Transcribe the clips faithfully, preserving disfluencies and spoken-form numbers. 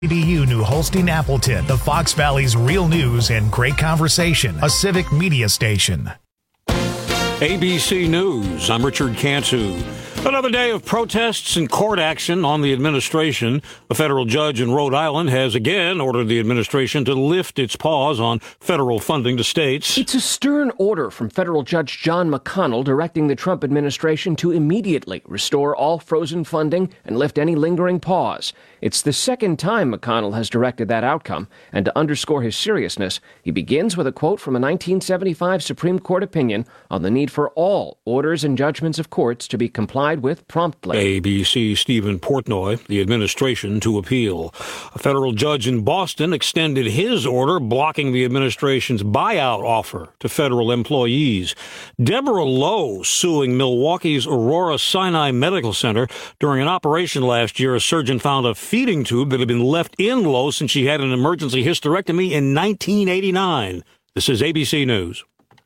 K B U New Holstein Appleton, the Fox Valley's real news and great conversation, a civic media station. A B C News, I'm Richard Cantu. Another day of protests and court action on the administration. A federal judge in Rhode Island has again ordered the administration to lift its pause on federal funding to states. It's a stern order from federal Judge John McConnell directing the Trump administration to immediately restore all frozen funding and lift any lingering pause. It's the second time McConnell has directed that outcome, and to underscore his seriousness, he begins with a quote from a nineteen seventy-five Supreme Court opinion on the need for all orders and judgments of courts to be complied with promptly. A B C Stephen Portnoy, the administration to appeal. A federal judge in Boston extended his order blocking the administration's buyout offer to federal employees. Deborah Lowe suing Milwaukee's Aurora Sinai Medical Center. During an operation last year, a surgeon found a feeding tube that had been left in Lowe since she had an emergency hysterectomy in nineteen eighty-nine. This is A B C News.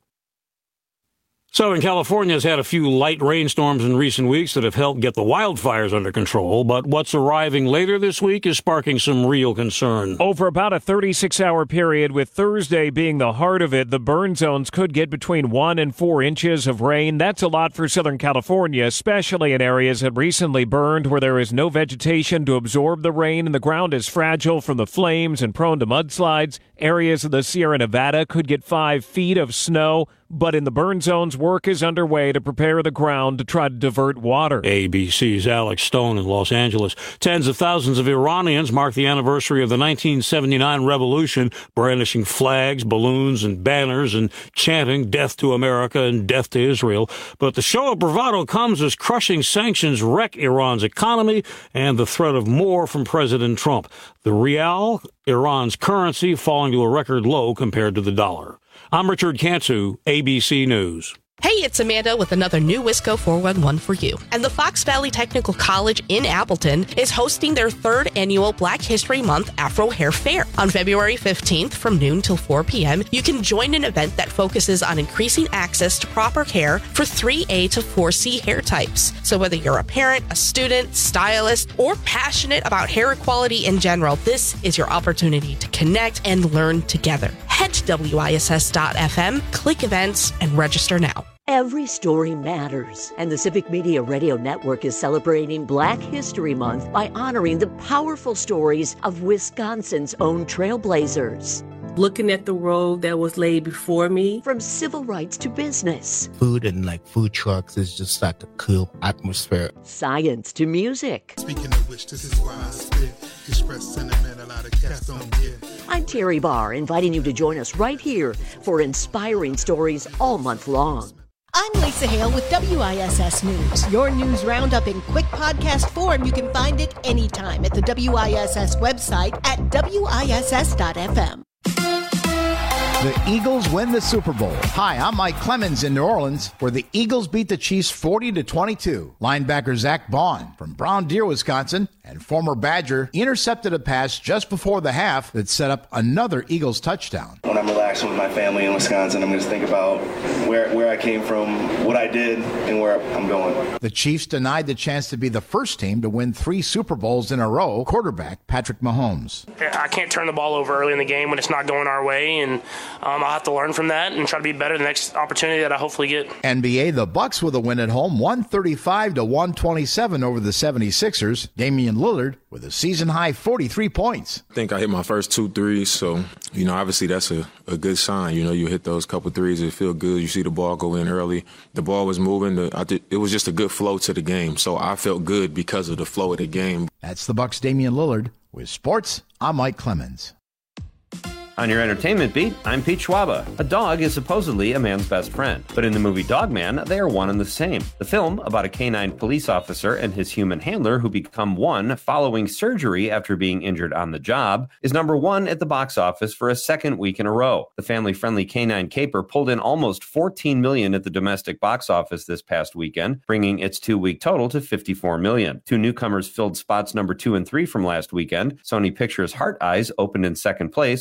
Southern California has had a few light rainstorms in recent weeks that have helped get the wildfires under control, but what's arriving later this week is sparking some real concern. Over about a thirty-six hour period, with Thursday being the heart of it, the burn zones could get between one and four inches of rain. That's a lot for Southern California, especially in areas that recently burned where there is no vegetation to absorb the rain and the ground is fragile from the flames and prone to mudslides. Areas of the Sierra Nevada could get five feet of snow. But in the burn zones, work is underway to prepare the ground to try to divert water. A B C's Alex Stone in Los Angeles. Tens of thousands of Iranians mark the anniversary of the nineteen seventy-nine revolution, brandishing flags, balloons, and banners, and chanting death to America and death to Israel. But the show of bravado comes as crushing sanctions wreck Iran's economy and the threat of more from President Trump. The rial, Iran's currency, falling to a record low compared to the dollar. I'm Richard Cantu, A B C News. Hey, it's Amanda with another new Wisco four one one for you. And the Fox Valley Technical College in Appleton is hosting their third annual Black History Month Afro Hair Fair. On February fifteenth from noon till four p.m., you can join an event that focuses on increasing access to proper hair for three A to four C hair types. So whether you're a parent, a student, stylist, or passionate about hair equality in general, this is your opportunity to connect and learn together. Head to W I S S dot F M, click events, and register now. Every story matters, and the Civic Media Radio Network is celebrating Black History Month by honoring the powerful stories of Wisconsin's own trailblazers. Looking at the road that was laid before me. From civil rights to business. Food and like food trucks is just like a cool atmosphere. Science to music. Speaking of which, this is why I spit. Express sentiment a lot of cats don't get. I'm Terry Barr, inviting you to join us right here for inspiring stories all month long. I'm Lisa Hale with W I S S News. Your news roundup in quick podcast form. You can find it anytime at the W I S S website at W I S S dot F M. The Eagles win the Super Bowl. Hi, I'm Mike Clemens in New Orleans, where the Eagles beat the Chiefs forty to twenty-two. Linebacker Zach Bond from Brown Deer, Wisconsin, and former Badger intercepted a pass just before the half that set up another Eagles touchdown. When I'm relaxing with my family in Wisconsin, I'm going to think about where, where I came from, what I did, and where I'm going. The Chiefs denied the chance to be the first team to win three Super Bowls in a row. Quarterback Patrick Mahomes. I can't turn the ball over early in the game when it's not going our way, and um, I'll have to learn from that and try to be better the next opportunity that I hopefully get. N B A, the Bucks with a win at home, one thirty-five to one twenty-seven over the seventy-sixers. Damian Lillard with a season-high forty-three points. I think I hit my first two threes, so, you know, obviously that's a, a good sign. You know, you hit those couple threes, it feel good. You see the ball go in early. The ball was moving. The, I did, it was just a good flow to the game, so I felt good because of the flow of the game. That's the Bucks' Damian Lillard. With sports, I'm Mike Clemens. On your entertainment beat, I'm Pete Schwaba. A dog is supposedly a man's best friend, but in the movie Dog Man, they are one and the same. The film, about a canine police officer and his human handler who become one following surgery after being injured on the job, is number one at the box office for a second week in a row. The family-friendly canine caper pulled in almost fourteen million dollars at the domestic box office this past weekend, bringing its two-week total to fifty-four million dollars. Two newcomers filled spots number two and three from last weekend. Sony Pictures' Heart Eyes opened in second place with a weekend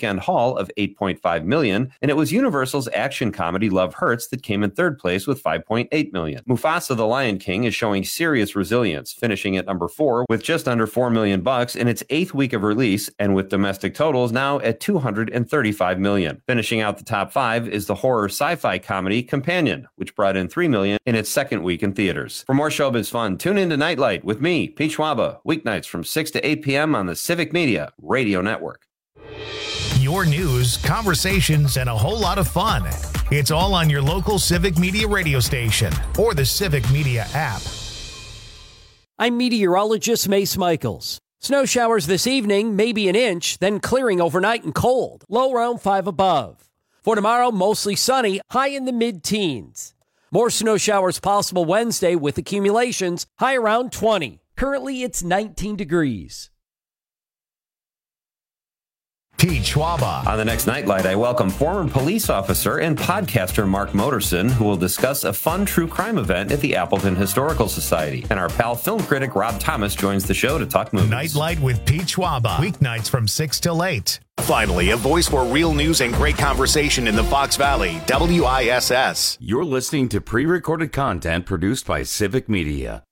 weekend haul of eight point five million dollars, and it was Universal's action comedy Love Hurts that came in third place with five point eight million dollars. Mufasa the Lion King is showing serious resilience, finishing at number four with just under four million bucks in its eighth week of release, and with domestic totals now at two hundred thirty-five million. Finishing out the top five is the horror sci-fi comedy Companion, which brought in three million in its second week in theaters. For more showbiz fun, tune in to Nightlight with me, Pete Schwaba, weeknights from six to eight p.m. on the Civic Media Radio Network. Your news, conversations, and a whole lot of fun. It's all on your local Civic Media radio station or the Civic Media app. I'm meteorologist Mace Michaels. Snow showers this evening, maybe an inch, then clearing overnight and cold, low around five above. For tomorrow, mostly sunny, high in the mid-teens. More snow showers possible Wednesday with accumulations, high around twenty. Currently, it's nineteen degrees. Pete Schwaba. On the next Nightlight, I welcome former police officer and podcaster Mark Motorson, who will discuss a fun true crime event at the Appleton Historical Society. And our pal film critic Rob Thomas joins the show to talk movies. Nightlight with Pete Schwaba. Weeknights from six till eight. Finally, a voice for real news and great conversation in the Fox Valley. W I S S. You're listening to pre-recorded content produced by Civic Media.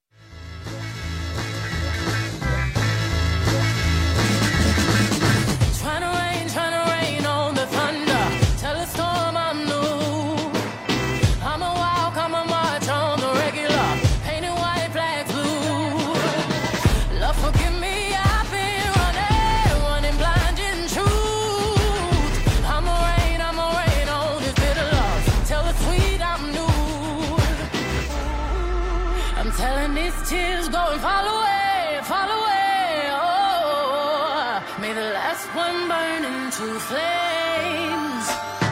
Tears going fall away, fall away, oh, may the last one burn into flames.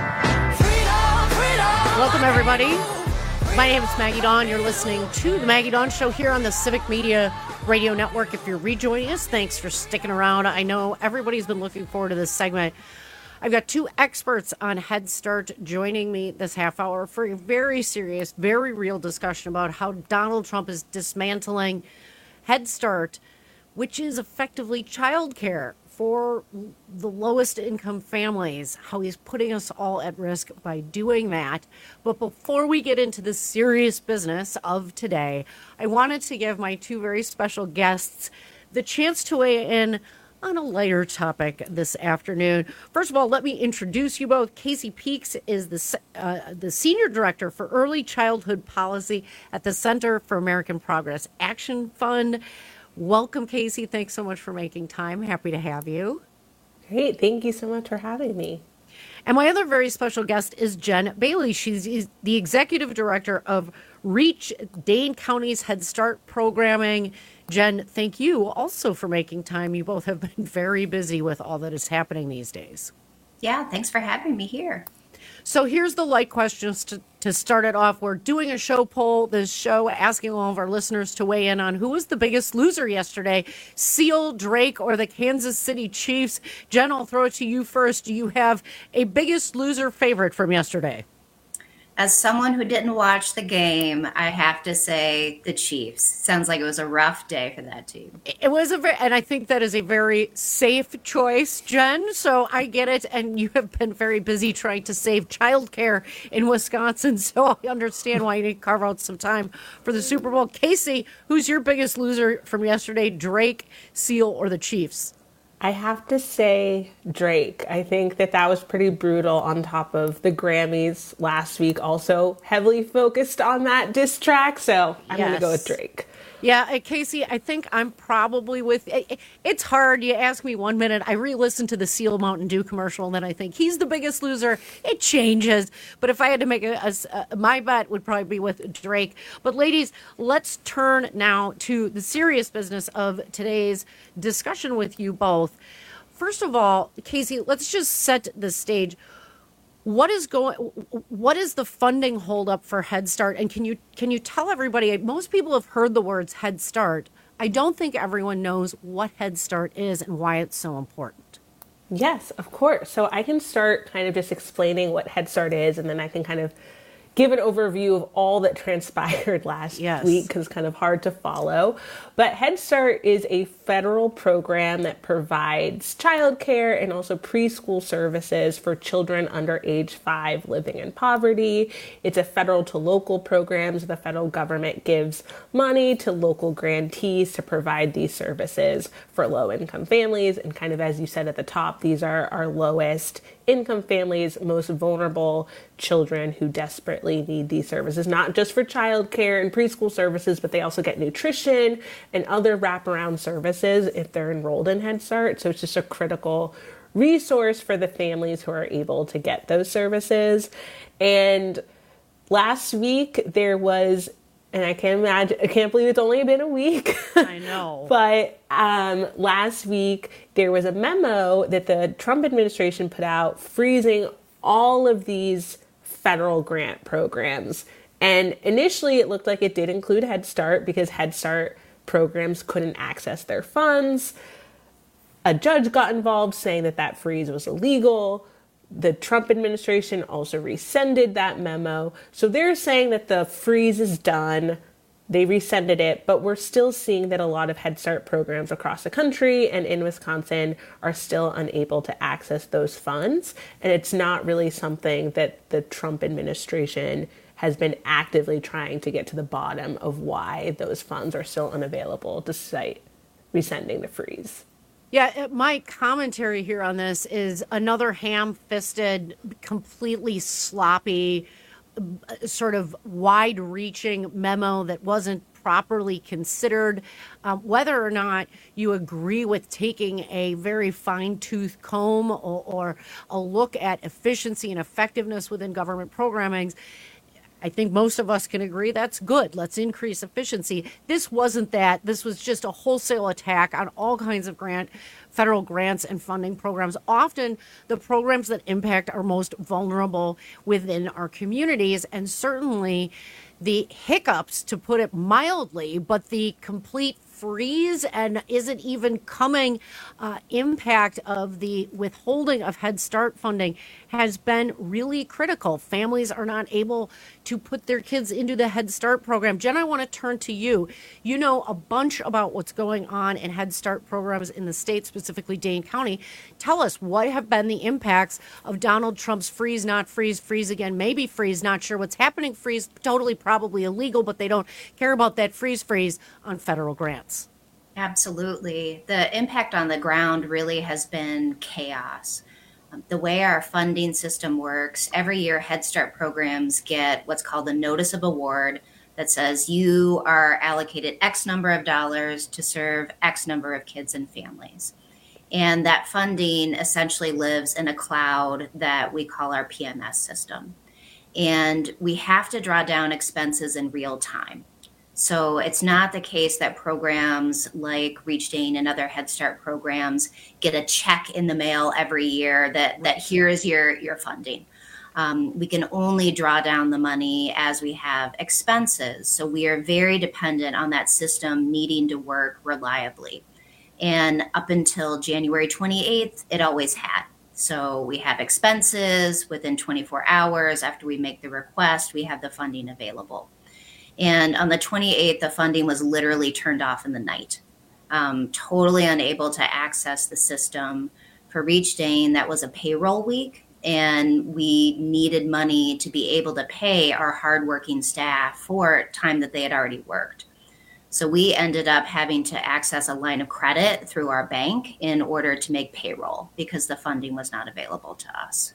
Freedom, freedom. Welcome, everybody. My name is Maggie Dawn. You're listening to The Maggie Dawn Show here on the Civic Media Radio Network. If you're rejoining us, thanks for sticking around. I know everybody's been looking forward to this segment. I've got two experts on Head Start joining me this half hour for a very serious, very real discussion about how Donald Trump is dismantling Head Start, which is effectively childcare for the lowest income families, how he's putting us all at risk by doing that. But before we get into the serious business of today, I wanted to give my two very special guests the chance to weigh in on a lighter topic this afternoon. First of all, let me introduce you both. Casey Peaks is the uh, the Senior Director for Early Childhood Policy at the Center for American Progress Action Fund. Welcome, Casey. Thanks so much for making time. Happy to have you. Great. Thank you so much for having me. And my other very special guest is Jen Bailey. She's the Executive Director of REACH, Dane County's Head Start programming. Jen, thank you also for making time. You both have been very busy with all that is happening these days. Yeah, thanks for having me here. So here's the light questions to, to start it off. We're doing a show poll, this show, asking all of our listeners to weigh in on who was the biggest loser yesterday, Seal, Drake, or the Kansas City Chiefs. Jen, I'll throw it to you first. Do you have a biggest loser favorite from yesterday? As someone who didn't watch the game, I have to say the Chiefs. Sounds like it was a rough day for that team. It was a very, and I think that is a very safe choice, Jen. So I get it. And you have been very busy trying to save childcare in Wisconsin. So I understand why you need to carve out some time for the Super Bowl. Casey, who's your biggest loser from yesterday, Drake, Seal, or the Chiefs? I have to say Drake. I think that that was pretty brutal, on top of the Grammys last week, also heavily focused on that diss track. So I'm yes. going to go with Drake. Yeah, Casey, I think I'm probably with, it's hard. You ask me one minute, I re-listen to the Seal Mountain Dew commercial, and then I think he's the biggest loser. It changes. But if I had to make a, a, a my bet would probably be with Drake. But ladies, let's turn now to the serious business of today's discussion with you both. First of all, Casey, let's just set the stage. What is going? What is the funding holdup for Head Start? And can you can you tell everybody? Most people have heard the words Head Start. I don't think everyone knows what Head Start is and why it's so important. Yes, of course. So I can start kind of just explaining what Head Start is, and then I can kind of give an overview of all that transpired last Yes. week because it's kind of hard to follow. But Head Start is a federal program that provides childcare and also preschool services for children under age five living in poverty. It's a federal to local program, so the federal government gives money to local grantees to provide these services for low-income families. And kind of as you said at the top, these are our lowest income families, most vulnerable children who desperately need these services, not just for childcare and preschool services, but they also get nutrition and other wraparound services if they're enrolled in Head Start. So it's just a critical resource for the families who are able to get those services. And last week there was, and I can't imagine, I can't believe it's only been a week. I know. But um, last week there was a memo that the Trump administration put out freezing all of these federal grant programs. And initially it looked like it did include Head Start because Head Start programs couldn't access their funds. A judge got involved saying that that freeze was illegal. The Trump administration also rescinded that memo. So they're saying that the freeze is done. They rescinded it, but we're still seeing that a lot of Head Start programs across the country and in Wisconsin are still unable to access those funds. And it's not really something that the Trump administration has been actively trying to get to the bottom of why those funds are still unavailable despite rescinding the freeze. Yeah, my commentary here on this is another ham-fisted, completely sloppy, sort of wide-reaching memo that wasn't properly considered. Um, whether or not you agree with taking a very fine-tooth comb or, or a look at efficiency and effectiveness within government programming, I think most of us can agree that's good. Let's increase efficiency. This wasn't that. This was just a wholesale attack on all kinds of grant, federal grants and funding programs, often the programs that impact our most vulnerable within our communities, and certainly the hiccups, to put it mildly, but the complete freeze and isn't even coming uh, impact of the withholding of Head Start funding has been really critical. Families are not able to put their kids into the Head Start program. Jen, I want to turn to you. You know a bunch about what's going on in Head Start programs in the state, specifically Dane County. Tell us, what have been the impacts of Donald Trump's freeze, not freeze, freeze again, maybe freeze, not sure what's happening, freeze, totally probably illegal, but they don't care about that freeze, freeze on federal grants. Absolutely. The impact on the ground really has been chaos. Um, the way our funding system works, every year Head Start programs get what's called a notice of award that says you are allocated X number of dollars to serve X number of kids and families. And that funding essentially lives in a cloud that we call our P M S system. And we have to draw down expenses in real time. So it's not the case that programs like Reach Dane and other Head Start programs get a check in the mail every year that, that here is your, your funding. Um, we can only draw down the money as we have expenses. So we are very dependent on that system needing to work reliably. And up until January twenty-eighth, it always had. So we have expenses within twenty-four hours after we make the request, we have the funding available. And on the twenty-eighth, the funding was literally turned off in the night. Um, totally unable to access the system. For Reach Dane, that was a payroll week, and we needed money to be able to pay our hardworking staff for time that they had already worked. So we ended up having to access a line of credit through our bank in order to make payroll because the funding was not available to us.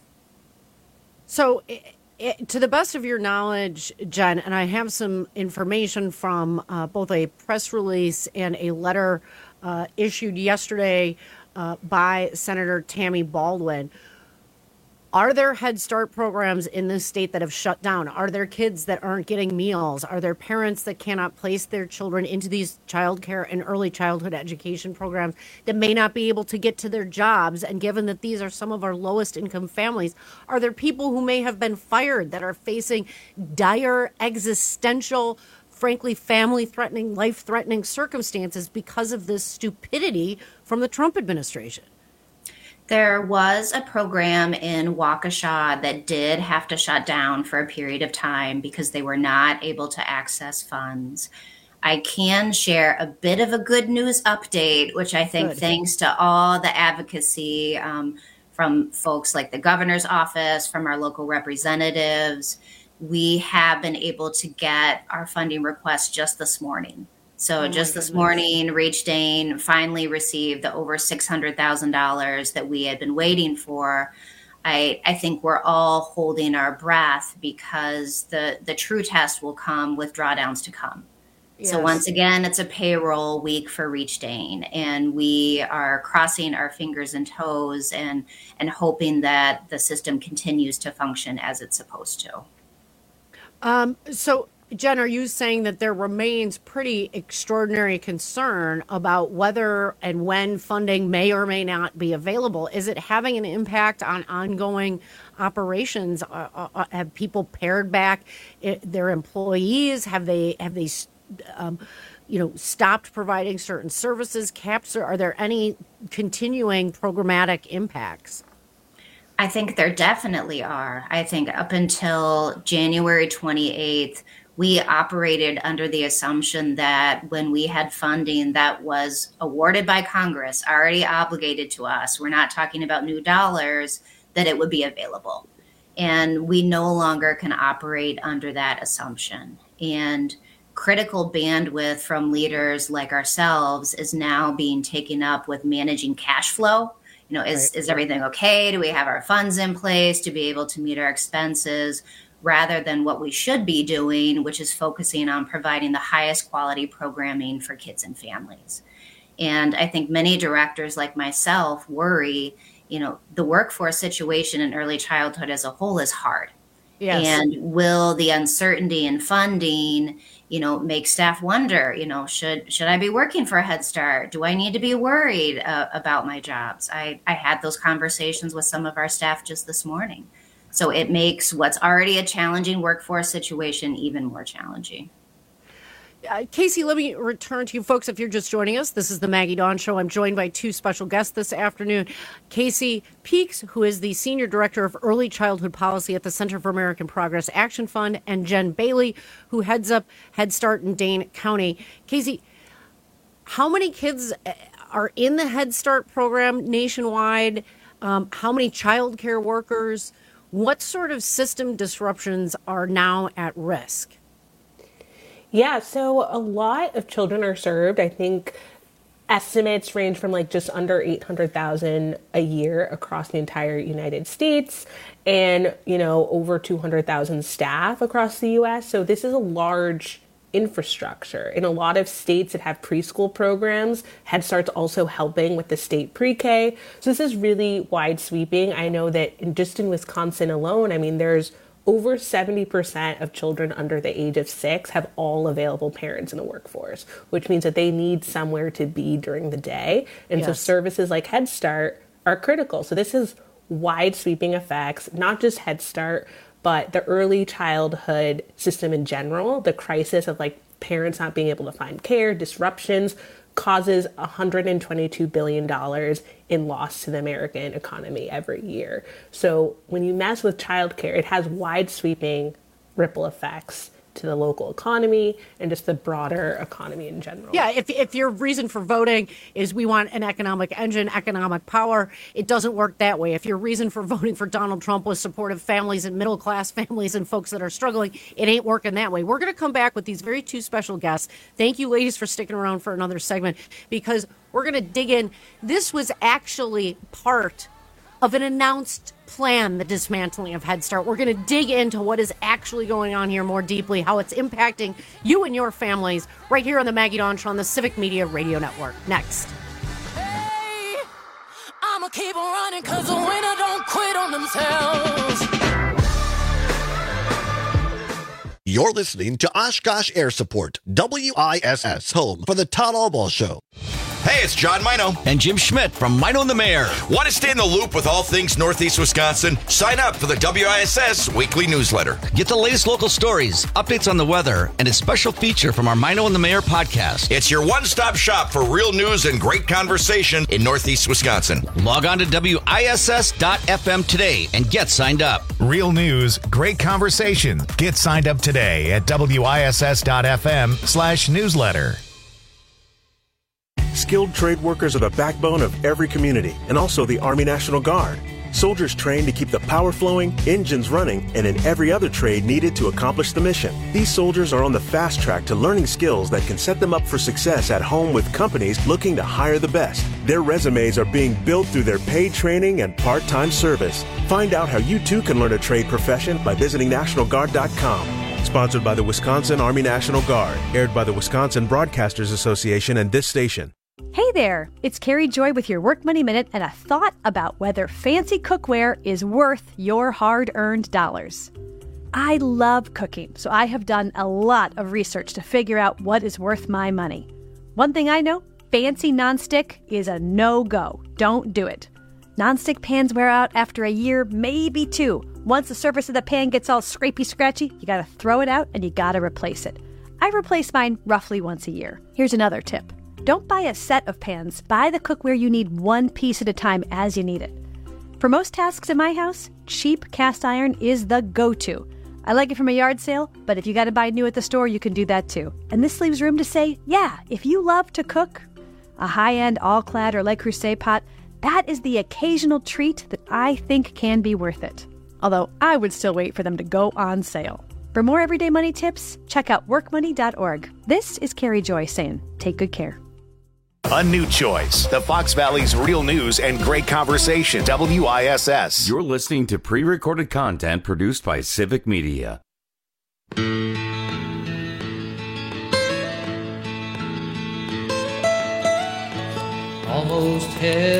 So it, to the best of your knowledge, Jen, and I have some information from uh, both a press release and a letter uh, issued yesterday uh, by Senator Tammy Baldwin. Are there Head Start programs in this state that have shut down? Are there kids that aren't getting meals? Are there parents that cannot place their children into these child care and early childhood education programs that may not be able to get to their jobs? And given that these are some of our lowest income families, are there people who may have been fired that are facing dire existential, frankly, family-threatening, life-threatening circumstances because of this stupidity from the Trump administration? There was a program in Waukesha that did have to shut down for a period of time because they were not able to access funds. I can share a bit of a good news update, which I think, good. thanks to all the advocacy um, from folks like the governor's office, from our local representatives, we have been able to get our funding request just this morning. So oh just this morning, Reach Dane finally received the over six hundred thousand dollars that we had been waiting for. I, I think we're all holding our breath because the, the true test will come with drawdowns to come. Yes. So once again, it's a payroll week for Reach Dane, and we are crossing our fingers and toes and, and hoping that the system continues to function as it's supposed to. Um, so Jen, are you saying that there remains pretty extraordinary concern about whether and when funding may or may not be available? Is it having an impact on ongoing operations? Uh, uh, have people pared back their employees? Have they have they um, you know stopped providing certain services? Caps? Are there any continuing programmatic impacts? I think there definitely are. I think up until January twenty-eighth, we operated under the assumption that when we had funding that was awarded by Congress, already obligated to us, we're not talking about new dollars, that it would be available. And we no longer can operate under that assumption. And critical bandwidth from leaders like ourselves is now being taken up with managing cash flow. You know, is, right. is everything okay? Do we have our funds in place to be able to meet our expenses? Rather than what we should be doing, which is focusing on providing the highest quality programming for kids and families. And I think many directors like myself worry, you know, the workforce situation in early childhood as a whole is hard. Yes. And will the uncertainty in funding, you know, make staff wonder, you know, should should I be working for a Head Start? Do I need to be worried uh, about my jobs? I, I had those conversations with some of our staff just this morning. So it makes what's already a challenging workforce situation even more challenging. Uh, Casey, let me return to you folks. If you're just joining us, this is the Maggie Dawn Show. I'm joined by two special guests this afternoon. Casey Peaks, who is the Senior Director of Early Childhood Policy at the Center for American Progress Action Fund, and Jen Bailey, who heads up Head Start in Dane County. Casey, how many kids are in the Head Start program nationwide? Um, how many child care workers? What sort of system disruptions are now at risk? Yeah, so a lot of children are served. I think estimates range from like just under eight hundred thousand a year across the entire United States and, you know, over two hundred thousand staff across the U S. So this is a large infrastructure. In a lot of states that have preschool programs, Head Start's also helping with the state pre-K. So this is really wide sweeping. I know that in, just in Wisconsin alone, I mean, there's over seventy percent of children under the age of six have all available parents in the workforce, which means that they need somewhere to be during the day. And yes. so services like Head Start are critical. So this is wide sweeping effects, not just Head Start, but the early childhood system in general. The crisis of like parents not being able to find care, disruptions, causes one hundred twenty-two billion dollars in loss to the American economy every year. So when you mess with childcare, it has wide sweeping ripple effects to the local economy and just the broader economy in general. Yeah, if if your reason for voting is we want an economic engine, economic power, it doesn't work that way. If your reason for voting for Donald Trump was support of families and middle-class families and folks that are struggling, it ain't working that way. We're going to come back with these very two special guests. Thank you, ladies, for sticking around for another segment, because we're going to dig in. This was actually part of an announced plan, the dismantling of Head Start. We're going to dig into what is actually going on here more deeply, how it's impacting you and your families, right here on the Maggie Dawn Show on the Civic Media Radio Network. Next. Hey, I'ma keep on running because the winner don't quit on themselves. You're listening to Oshkosh Air Support, W I S S, home for the Todd Albaugh Show. Hey, it's John Mino. And Jim Schmidt from Mino and the Mayor. Want to stay in the loop with all things Northeast Wisconsin? Sign up for the W I S S weekly newsletter. Get the latest local stories, updates on the weather, and a special feature from our Mino and the Mayor podcast. It's your one-stop shop for real news and great conversation in Northeast Wisconsin. Log on to W I S S dot F M today and get signed up. Real news, great conversation. Get signed up today at W I S S dot F M slash newsletter. Skilled trade workers are the backbone of every community, and also the Army National Guard. Soldiers trained to keep the power flowing, engines running, and in every other trade needed to accomplish the mission. These soldiers are on the fast track to learning skills that can set them up for success at home with companies looking to hire the best. Their resumes are being built through their paid training and part-time service. Find out how you too can learn a trade profession by visiting National Guard dot com. Sponsored by the Wisconsin Army National Guard. Aired by the Wisconsin Broadcasters Association and this station. Hey there, it's Carrie Joy with your Work Money Minute and a thought about whether fancy cookware is worth your hard-earned dollars. I love cooking, so I have done a lot of research to figure out what is worth my money. One thing I know, fancy nonstick is a no-go. Don't do it. Nonstick pans wear out after a year, maybe two. Once the surface of the pan gets all scrapey-scratchy, you gotta throw it out and you gotta replace it. I replace mine roughly once a year. Here's another tip. Don't buy a set of pans. Buy the cookware you need one piece at a time as you need it. For most tasks in my house, cheap cast iron is the go-to. I like it from a yard sale, but if you got to buy new at the store, you can do that too. And this leaves room to say, yeah, if you love to cook, a high-end all-clad or Le Creuset pot, that is the occasional treat that I think can be worth it. Although I would still wait for them to go on sale. For more everyday money tips, check out work money dot org. This is Carrie Joy saying, take good care. A new choice. The Fox Valley's real news and great conversation. W I S S. You're listening to pre-recorded content produced by Civic Media. Almost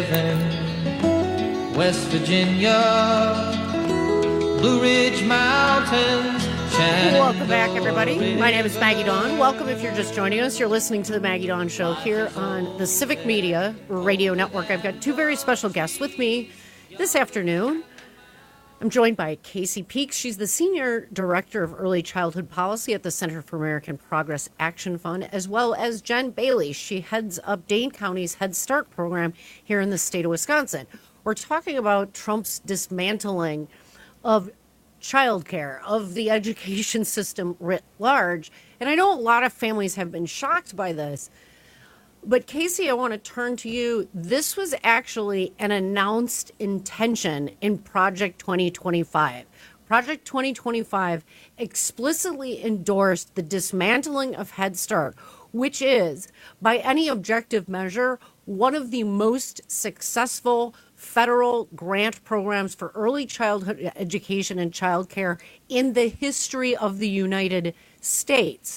heaven, West Virginia, Blue Ridge Mountains. Welcome back, everybody. My name is Maggie Dawn. Welcome if you're just joining us. You're listening to the Maggie Dawn Show here on the Civic Media Radio Network. I've got two very special guests with me this afternoon. I'm joined by Casey Peaks. She's the Senior Director of Early Childhood Policy at the Center for American Progress Action Fund, as well as Jen Bailey. She heads up Dane County's Head Start program here in the state of Wisconsin. We're talking about Trump's dismantling of childcare, of the education system writ large. And I know a lot of families have been shocked by this. But Casey, I want to turn to you. This was actually an announced intention in Project twenty twenty-five. Project twenty twenty-five explicitly endorsed the dismantling of Head Start, which is, by any objective measure, one of the most successful federal grant programs for early childhood education and childcare in the history of the United States.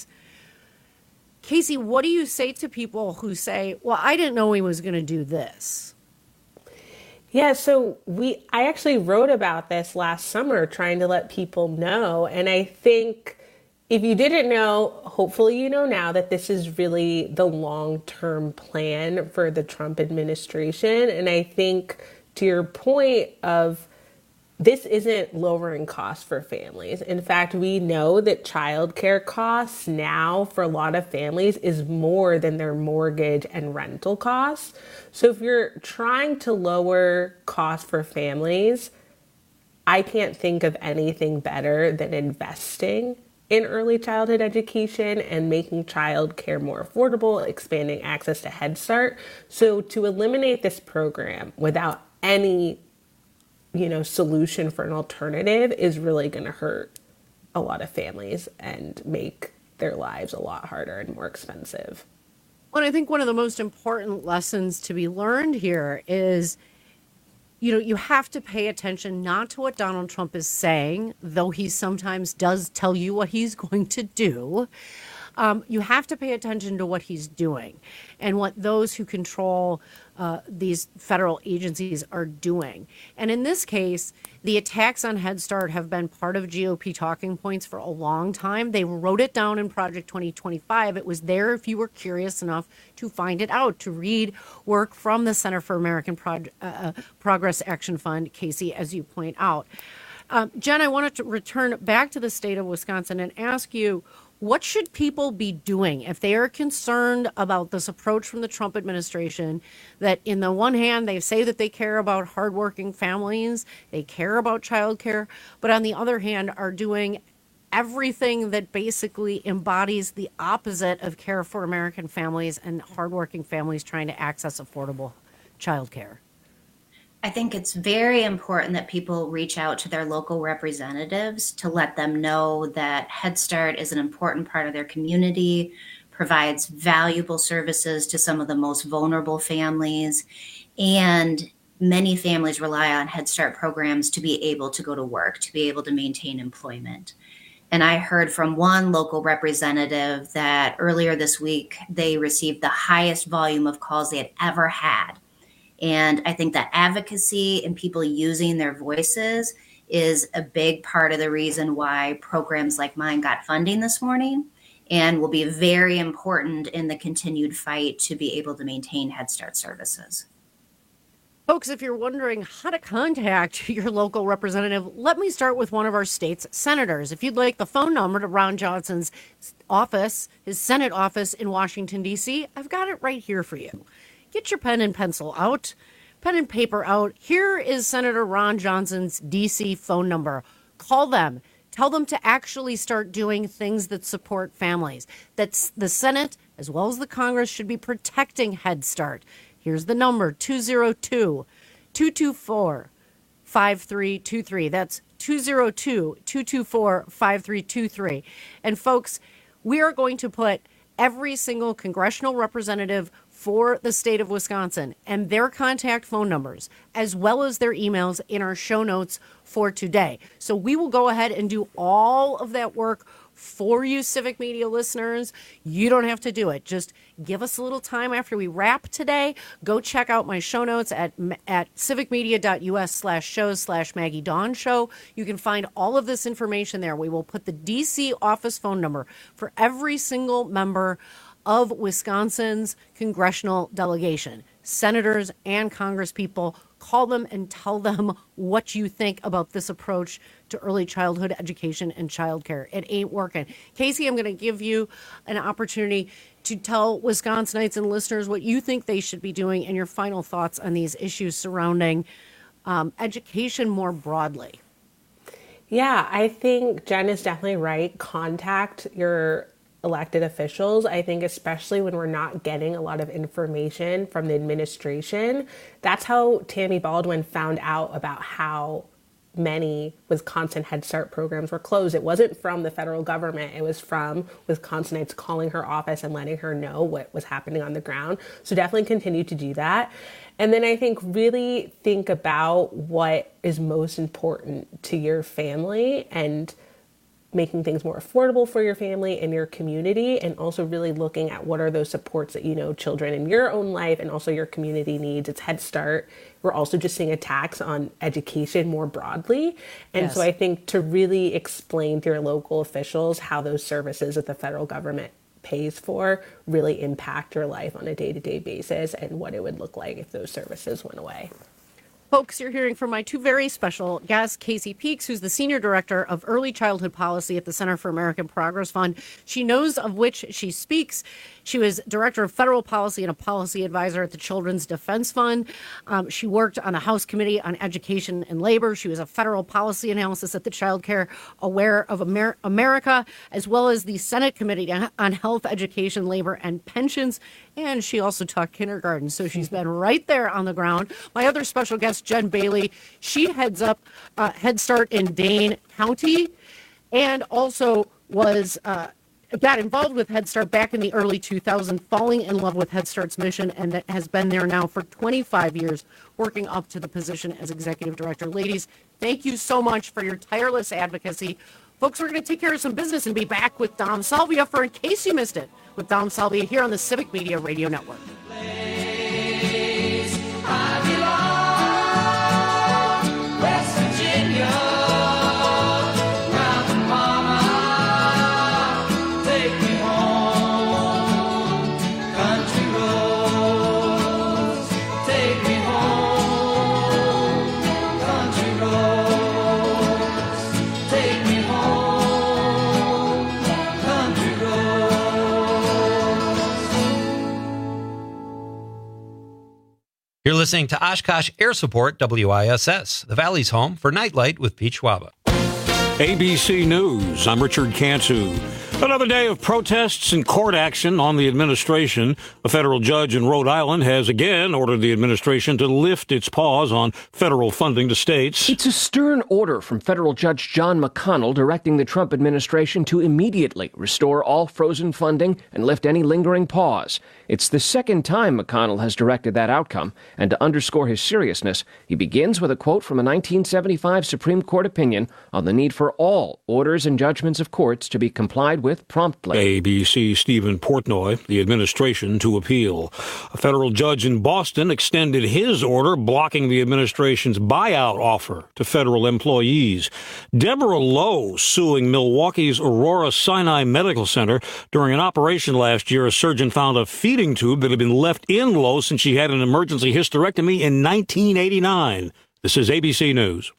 Casey, what do you say to people who say, well, I didn't know he was going to do this? Yeah, so we I actually wrote about this last summer, trying to let people know. And I think if you didn't know, hopefully you know now that this is really the long-term plan for the Trump administration. And I think to your point of this isn't lowering costs for families. In fact, we know that childcare costs now for a lot of families is more than their mortgage and rental costs. So if you're trying to lower costs for families, I can't think of anything better than investing in early childhood education and making childcare more affordable, expanding access to Head Start. So to eliminate this program without any you know, solution for an alternative is really going to hurt a lot of families and make their lives a lot harder and more expensive. Well, I think one of the most important lessons to be learned here is, you know, you have to pay attention not to what Donald Trump is saying, though he sometimes does tell you what he's going to do. um, you have to pay attention to what he's doing and what those who control uh, these federal agencies are doing. And in this case, the attacks on Head Start have been part of G O P talking points for a long time. They wrote it down in Project twenty twenty-five. It was there if you were curious enough to find it out, to read work from the Center for American Prog- uh, Progress Action Fund, Casey, as you point out. Um, Jen, I wanted to return back to the state of Wisconsin and ask you, what should people be doing if they are concerned about this approach from the Trump administration that, in the one hand, they say that they care about hardworking families, they care about childcare, but on the other hand are doing everything that basically embodies the opposite of care for American families and hardworking families trying to access affordable childcare? I think it's very important that people reach out to their local representatives to let them know that Head Start is an important part of their community, provides valuable services to some of the most vulnerable families, and many families rely on Head Start programs to be able to go to work, to be able to maintain employment. And I heard from one local representative that earlier this week, they received the highest volume of calls they had ever had. And I think that advocacy and people using their voices is a big part of the reason why programs like mine got funding this morning and will be very important in the continued fight to be able to maintain Head Start services. Folks, if you're wondering how to contact your local representative, let me start with one of our state's senators. If you'd like the phone number to Ron Johnson's office, his Senate office in Washington, D C, I've got it right here for you. Get your pen and pencil out, pen and paper out. Here is Senator Ron Johnson's D C phone number. Call them. Tell them to actually start doing things that support families. That's the Senate as well as the Congress should be protecting Head Start. Here's the number, two oh two, two two four, five three two three. That's two oh two, two two four, five three two three. And folks, we are going to put every single congressional representative for the state of Wisconsin and their contact phone numbers, as well as their emails, in our show notes for today. So we will go ahead and do all of that work for you, Civic Media listeners. You don't have to do it. Just give us a little time after we wrap today. Go check out my show notes at at civicmedia.us slash shows slash Maggie Dawn Show. You can find all of this information there. We will put the D C office phone number for every single member of Wisconsin's congressional delegation, senators and congresspeople. Call them and tell them what you think about this approach to early childhood education and childcare. It ain't working. Casey, I'm going to give you an opportunity to tell Wisconsinites and listeners what you think they should be doing and your final thoughts on these issues surrounding um, education more broadly. Yeah, I think Jen is definitely right. Contact your elected officials. I think especially when we're not getting a lot of information from the administration. That's how Tammy Baldwin found out about how many Wisconsin Head Start programs were closed. It wasn't from the federal government. It was from Wisconsinites calling her office and letting her know what was happening on the ground. So definitely continue to do that. And then I think really think about what is most important to your family and making things more affordable for your family and your community, and also really looking at what are those supports that you know children in your own life and also your community needs. It's Head Start. We're also just seeing attacks on education more broadly. And yes. So I think to really explain to your local officials how those services that the federal government pays for really impact your life on a day-to-day basis and what it would look like if those services went away. Folks, you're hearing from my two very special guests, Casey Peaks, who's the Senior Director of Early Childhood Policy at the Center for American Progress Fund. She knows of which she speaks. She was Director of Federal Policy and a Policy Advisor at the Children's Defense Fund. Um, she worked on the House Committee on Education and Labor. She was a Federal Policy Analysis at the Child Care Aware of Amer- America, as well as the Senate Committee on Health, Education, Labor, and Pensions. And she also taught kindergarten, so she's been right there on the ground. My other special guest, Jen Bailey, she heads up uh, Head Start in Dane County and also was uh, got involved with Head Start back in the early two thousands, falling in love with Head Start's mission, and that has been there now for twenty-five years, working up to the position as Executive Director. Ladies, thank you so much for your tireless advocacy Folks, we're going to take care of some business and be back with Dom Salvia for In Case You Missed It, with Dom Salvia here on the Civic Media Radio Network. West Virginia, Mountain Mama, take me home. Country roads, take me home. Country roads, take me home. Country roads. You're listening to Oshkosh Air Support W I S S, the Valley's home for Nightlight with Pete Schwaba. A B C News, I'm Richard Cantu. Another day of protests and court action on the administration. A federal judge in Rhode Island has again ordered the administration to lift its pause on federal funding to states. It's a stern order from federal Judge John McConnell directing the Trump administration to immediately restore all frozen funding and lift any lingering pause. It's the second time McConnell has directed that outcome, and to underscore his seriousness, he begins with a quote from a nineteen seventy-five Supreme Court opinion on the need for all orders and judgments of courts to be complied with promptly. A B C Stephen Portnoy, the administration to appeal. A federal judge in Boston extended his order blocking the administration's buyout offer to federal employees. Deborah Lowe suing Milwaukee's Aurora Sinai Medical Center. During an operation last year, a surgeon found a feeding tube that had been left in Lowe since she had an emergency hysterectomy in nineteen eighty-nine. This is A B C News.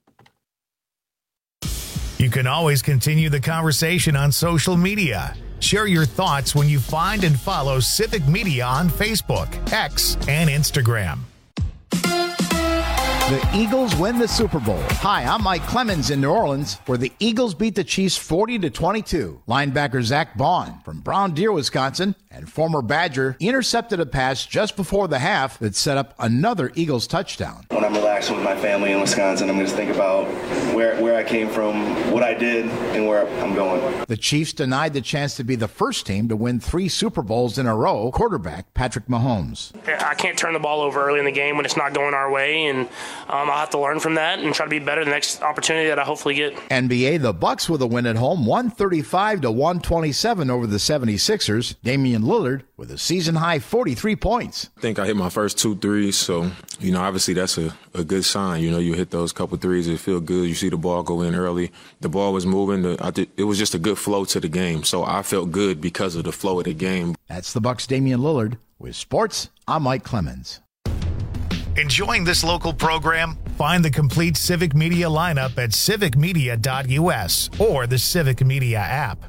You can always continue the conversation on social media. Share your thoughts when you find and follow Civic Media on Facebook, X, and Instagram. The Eagles win the Super Bowl. Hi, I'm Mike Clemens in New Orleans, where the Eagles beat the Chiefs forty to twenty-two. Linebacker Zach Bond from Brown Deer, Wisconsin, and former Badger intercepted a pass just before the half that set up another Eagles touchdown. When I'm relaxing with my family in Wisconsin, I'm just think about where, where I came from, what I did, and where I'm going. The Chiefs denied the chance to be the first team to win three Super Bowls in a row. Quarterback Patrick Mahomes. I can't turn the ball over early in the game when it's not going our way, and um, I'll have to learn from that and try to be better the next opportunity that I hopefully get. N B A, the Bucks with a win at home, one thirty-five to one twenty-seven over the seventy-sixers. Damian Lillard with a season-high forty-three points. I think I hit my first two threes, so, you know, obviously that's a, a good sign. You know, you hit those couple threes, it feel good. You see the ball go in early. The ball was moving. The, I did, it was just a good flow to the game, so I felt good because of the flow of the game. That's the Bucks' Damian Lillard. With sports, I'm Mike Clemens. Enjoying this local program? Find the complete Civic Media lineup at civic media dot u s or the Civic Media app.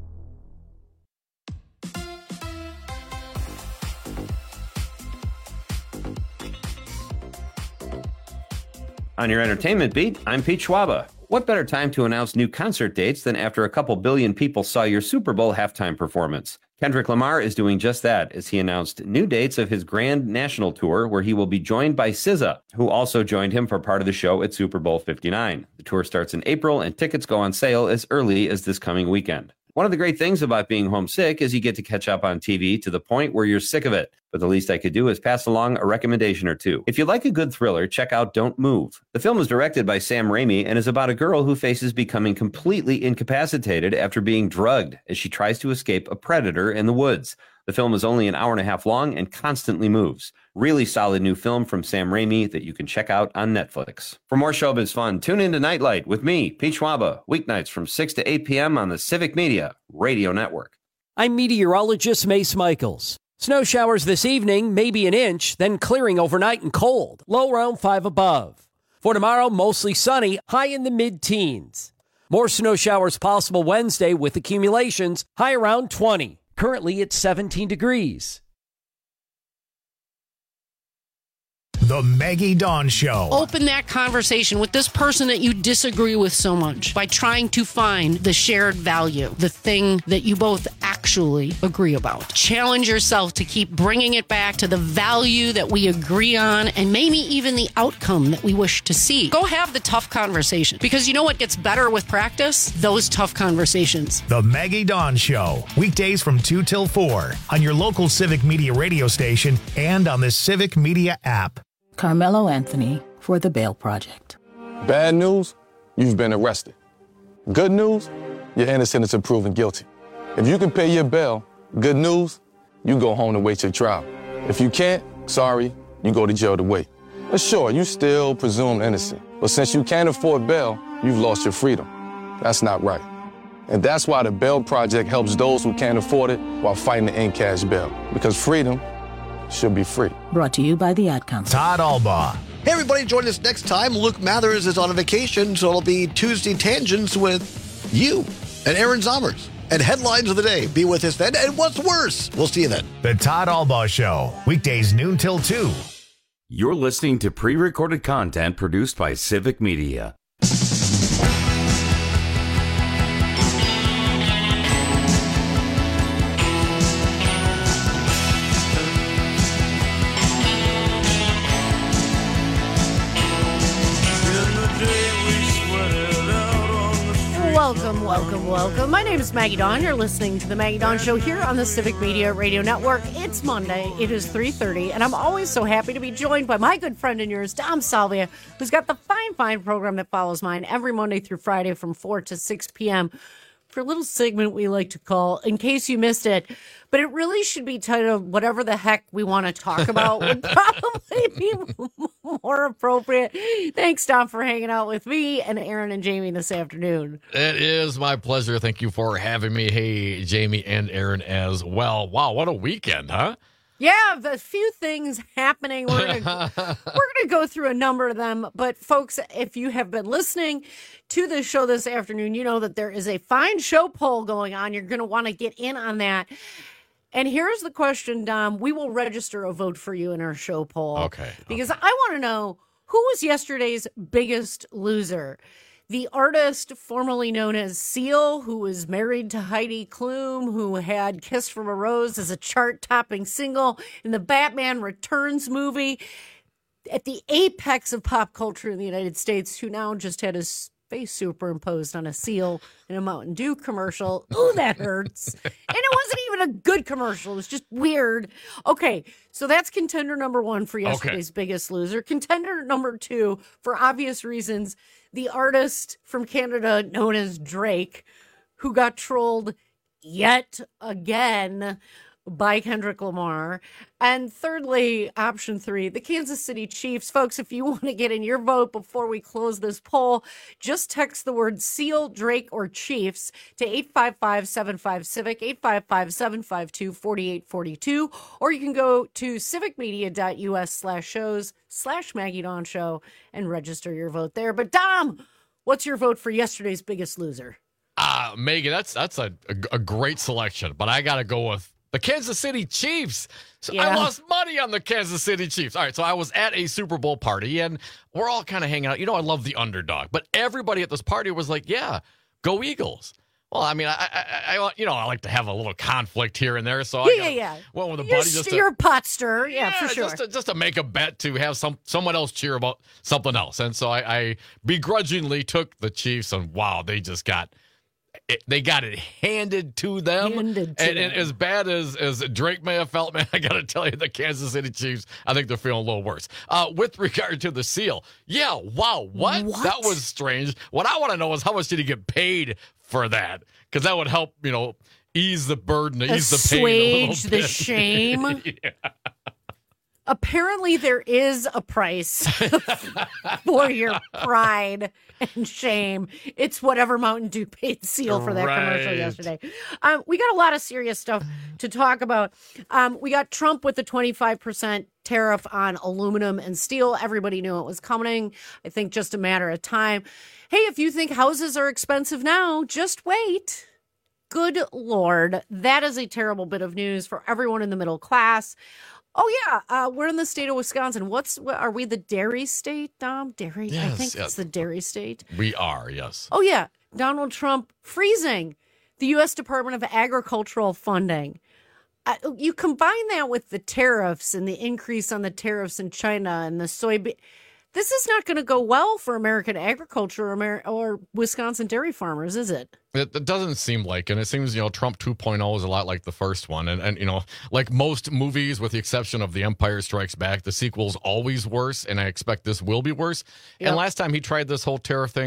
On your entertainment beat, I'm Pete Schwaba. What better time to announce new concert dates than after a couple billion people saw your Super Bowl halftime performance? Kendrick Lamar is doing just that as he announced new dates of his grand national tour, where he will be joined by S Z A, who also joined him for part of the show at Super Bowl fifty-nine. The tour starts in April, and tickets go on sale as early as this coming weekend. One of the great things about being homesick is you get to catch up on T V to the point where you're sick of it. But the least I could do is pass along a recommendation or two. If you like a good thriller, check out Don't Move. The film is directed by Sam Raimi and is about a girl who faces becoming completely incapacitated after being drugged as she tries to escape a predator in the woods. The film is only an hour and a half long and constantly moves. Really solid new film from Sam Raimi that you can check out on Netflix. For more showbiz fun, tune in to Nightlight with me, Pete Schwaba, weeknights from six to eight p.m. on the Civic Media Radio Network. I'm meteorologist Mace Michaels. Snow showers this evening, maybe an inch, then clearing overnight and cold, low around five above. For tomorrow, mostly sunny, high in the mid-teens. More snow showers possible Wednesday with accumulations, high around twenty. Currently, it's seventeen degrees. The Maggie Dawn Show. Open that conversation with this person that you disagree with so much by trying to find the shared value, the thing that you both actually agree about. Challenge yourself to keep bringing it back to the value that we agree on and maybe even the outcome that we wish to see. Go have the tough conversation, because you know what gets better with practice? Those tough conversations. The Maggie Dawn Show. Weekdays from two till four on your local Civic Media radio station and on the Civic Media app. Carmelo Anthony for the Bail Project. Bad news, you've been arrested. Good news, you're innocent until proven guilty. If you can pay your bail, good news, you go home to wait your trial. If you can't, sorry, you go to jail to wait. But sure, you still presumed innocent. But since you can't afford bail, you've lost your freedom. That's not right. And that's why the Bail Project helps those who can't afford it while fighting to end cash bail. Because freedom should be free. Brought to you by the Ad Council. Todd Albaugh. Hey, everybody, join us next time. Luke Mathers is on a vacation, so it'll be Tuesday Tangents with you and Aaron Zommers. And Headlines of the Day. Be with us then. And what's worse? We'll see you then. The Todd Albaugh Show, weekdays noon till two. You're listening to pre-recorded content produced by Civic Media. Welcome, welcome, welcome. My name is Maggie Dawn. You're listening to The Maggie Dawn Show here on the Civic Media Radio Network. It's Monday. It is three thirty, and I'm always so happy to be joined by my good friend and yours, Dom Salvia, who's got the fine, fine program that follows mine every Monday through Friday from four to six p.m. for a little segment we like to call In Case You Missed It. But it really should be titled Whatever the Heck We Want to Talk About would probably be more appropriate. Thanks, Dom, for hanging out with me and Aaron and Jamie this afternoon. It is my pleasure. Thank you for having me. Hey, Jamie and Aaron as well. Wow, what a weekend, huh? Yeah, a few things happening. We're gonna, we're gonna go through a number of them. But folks, if you have been listening to the show this afternoon, you know that there is a fine show poll going on. You're gonna want to get in on that. And here's the question, Dom. We will register a vote for you in our show poll. Okay. Because okay. I want to know, who was yesterday's biggest loser? The artist formerly known as Seal, who was married to Heidi Klum, who had Kiss from a Rose as a chart-topping single in the Batman Returns movie, at the apex of pop culture in the United States, who now just had his face superimposed on a seal in a Mountain Dew commercial. Ooh, that hurts. And it wasn't even a good commercial. It was just weird. Okay, so that's contender number one for yesterday's okay. biggest loser. Contender number two, for obvious reasons, the artist from Canada known as Drake, who got trolled yet again by Kendrick Lamar. And thirdly, option three, the Kansas City Chiefs. Folks, if you want to get in your vote before we close this poll, just text the word Seal, Drake, or Chiefs to eight five five, seven five, CIVIC, eight five five, seven five two, four eight four two, or you can go to civicmedia.us slash shows slash Maggie Dawn Show and register your vote there. But Dom, what's your vote for yesterday's biggest loser? Uh, Megan, that's that's a, a, a great selection, but I got to go with the Kansas City Chiefs. So yeah. I lost money on the Kansas City Chiefs. All right, so I was at a Super Bowl party, and we're all kind of hanging out. You know, I love the underdog, but everybody at this party was like, yeah, go Eagles. Well, I mean, I, I, I you know, I like to have a little conflict here and there, so yeah, I yeah, yeah. went with a you're, buddy just to, you're a pot stirrer, yeah, yeah, for sure. Just to, just to make a bet to have some someone else cheer about something else, and so I, I begrudgingly took the Chiefs, and wow, they just got. It, they got it handed to them. Handed to and, them. and as bad as, as Drake may have felt, man, I got to tell you, the Kansas City Chiefs, I think they're feeling a little worse. Uh, with regard to the Seal, yeah, wow, what? What? That was strange. What I want to know is how much did he get paid for that? Because that would help, you know, ease the burden, ease the pain a little Assuage bit. the shame. Yeah. Apparently there is a price for your pride and shame. It's whatever Mountain Dew paid Seal for that Right. commercial yesterday. Um, we got a lot of serious stuff to talk about. Um, we got Trump with the twenty-five percent tariff on aluminum and steel. Everybody knew it was coming. I think just a matter of time. Hey, if you think houses are expensive now, just wait. Good Lord. That is a terrible bit of news for everyone in the middle class. Oh, yeah. Uh, we're in the state of Wisconsin. What's what, are we the dairy state, Dom? Dairy? I Yes, think yes. it's the dairy state. We are, yes. Oh, yeah. Donald Trump freezing the U S Department of Agricultural funding. Uh, you combine that with the tariffs and the increase on the tariffs in China and the soybean. This is not going to go well for American agriculture or, Amer- or Wisconsin dairy farmers, is it? It, it doesn't seem like, and it seems, you know, Trump two point oh is a lot like the first one. And, and, you know, like most movies, with the exception of The Empire Strikes Back, the sequel's always worse, and I expect this will be worse. Yep. And last time he tried this whole tariff thing,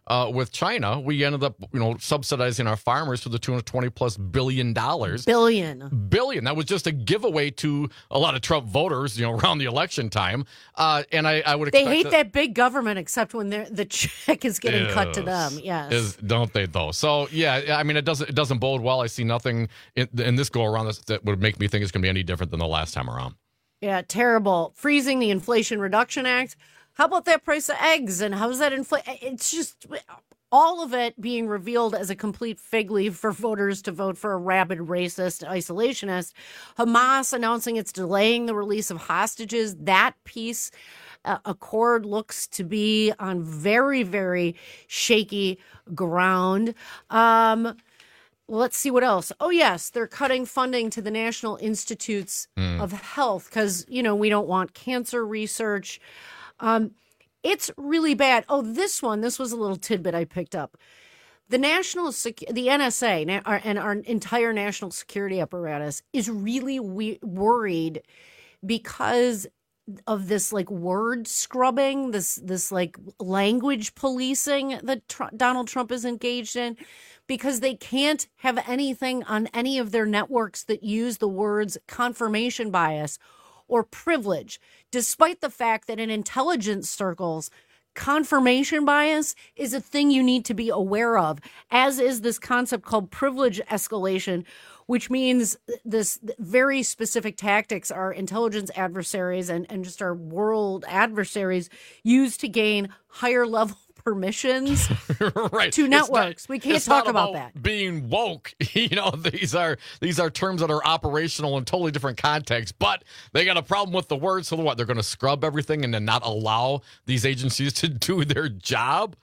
uh, with China, we ended up, you know, subsidizing our farmers to the tune of twenty plus billion dollars. Billion. Billion. That was just a giveaway to a lot of Trump voters, you know, around the election time. Uh, and I, I would They expect hate that, that big government, except when they're- the check is getting cut to them. Yes. Yes. Is, don't they though? So yeah, I mean, it doesn't it doesn't bode well. I see nothing in, in this go around that, that would make me think it's going to be any different than the last time around. Yeah, terrible. Freezing the Inflation Reduction Act. How about that price of eggs? And how's that inflate? It's just all of it being revealed as a complete fig leaf for voters to vote for a rabid racist isolationist. Hamas announcing it's delaying the release of hostages. That piece, uh, accord looks to be on very, very shaky ground. Um, Let's see what else. Oh, yes, they're cutting funding to the National Institutes Mm. of Health because, you know, we don't want cancer research. Um, it's really bad. Oh, this one, this was a little tidbit I picked up. The national, Sec- the N S A na- our, and our entire national security apparatus is really we- worried because of this like word scrubbing, this this like language policing that Tr- Donald Trump is engaged in, because they can't have anything on any of their networks that use the words confirmation bias or privilege, despite the fact that in intelligence circles, confirmation bias is a thing you need to be aware of, as is this concept called privilege escalation, which means this very specific tactics our intelligence adversaries and, and just our world adversaries use to gain higher level permissions right. to It's networks. not- we can't it's talk not about, that. Being woke, you know, these are these are terms that are operational in totally different contexts, but they got a problem with the word. So what? They're going to scrub everything and then not allow these agencies to do their job?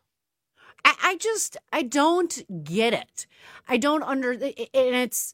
I, I just, I don't get it. I don't under, and it's,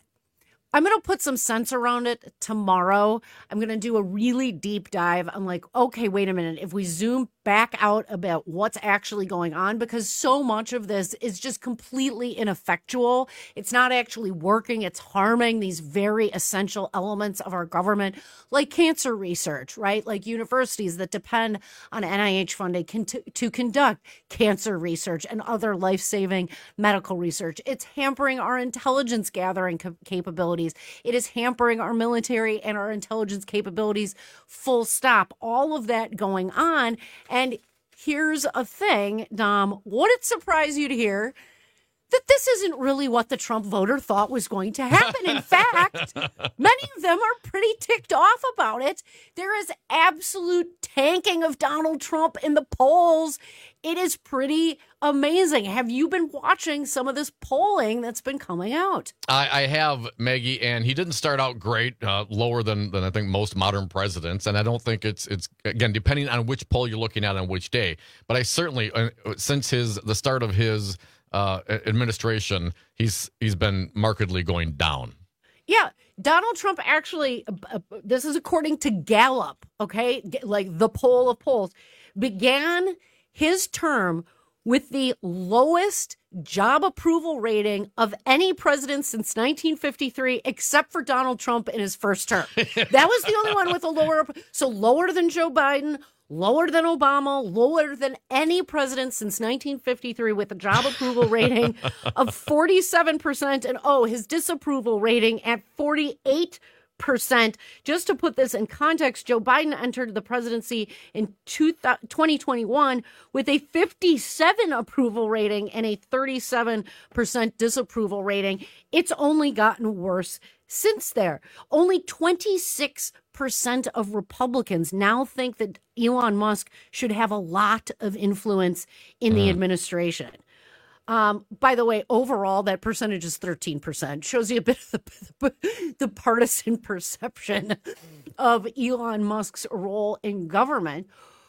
I'm going to put some sense around it tomorrow. I'm going to do a really deep dive. I'm like, okay, wait a minute. If we zoom back out about what's actually going on, because so much of this is just completely ineffectual. It's not actually working. It's harming these very essential elements of our government, like cancer research, right? Like universities that depend on N I H funding can to, to conduct cancer research and other life-saving medical research. It's hampering our intelligence gathering cap- capabilities. It is hampering our military and our intelligence capabilities, full stop. All of that going on. And here's a thing, Dom, would it surprise you to hear that this isn't really what the Trump voter thought was going to happen? In fact, many of them are pretty ticked off about it. There is absolute tanking of Donald Trump in the polls. It is pretty amazing. Have you been watching some of this polling that's been coming out? I, I have, Maggie, and he didn't start out great, uh, lower than, than I think most modern presidents. And I don't think it's, it's again, depending on which poll you're looking at on which day. But I certainly, uh, since his the start of his uh, administration, he's he's been markedly going down. Yeah, Donald Trump actually, uh, this is according to Gallup, okay, like the poll of polls, began his term with the lowest job approval rating of any president since nineteen fifty-three, except for Donald Trump in his first term. That was the only one with a lower, so lower than Joe Biden, lower than Obama, lower than any president since nineteen fifty-three with a job approval rating of forty-seven percent. And oh, his disapproval rating at forty-eight percent. Just to put this in context, Joe Biden entered the presidency in twenty twenty-one with a fifty-seven approval rating and a thirty-seven percent disapproval rating. It's only gotten worse since there. Only twenty-six percent of Republicans now think that Elon Musk should have a lot of influence in the Mm. administration. Um, by the way, overall, that percentage is thirteen percent. Shows you a bit of the, the partisan perception of Elon Musk's role in government.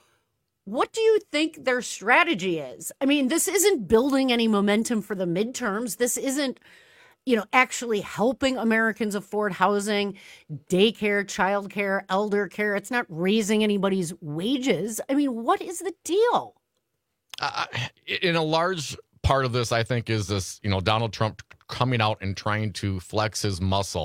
What do you think their strategy is? I mean, this isn't building any momentum for the midterms. This isn't, you know, actually helping Americans afford housing, daycare, childcare, elder care. It's not raising anybody's wages. I mean, what is the deal? Uh, in a large part of this, I think, is this, you know, Donald Trump coming out and trying to flex his muscle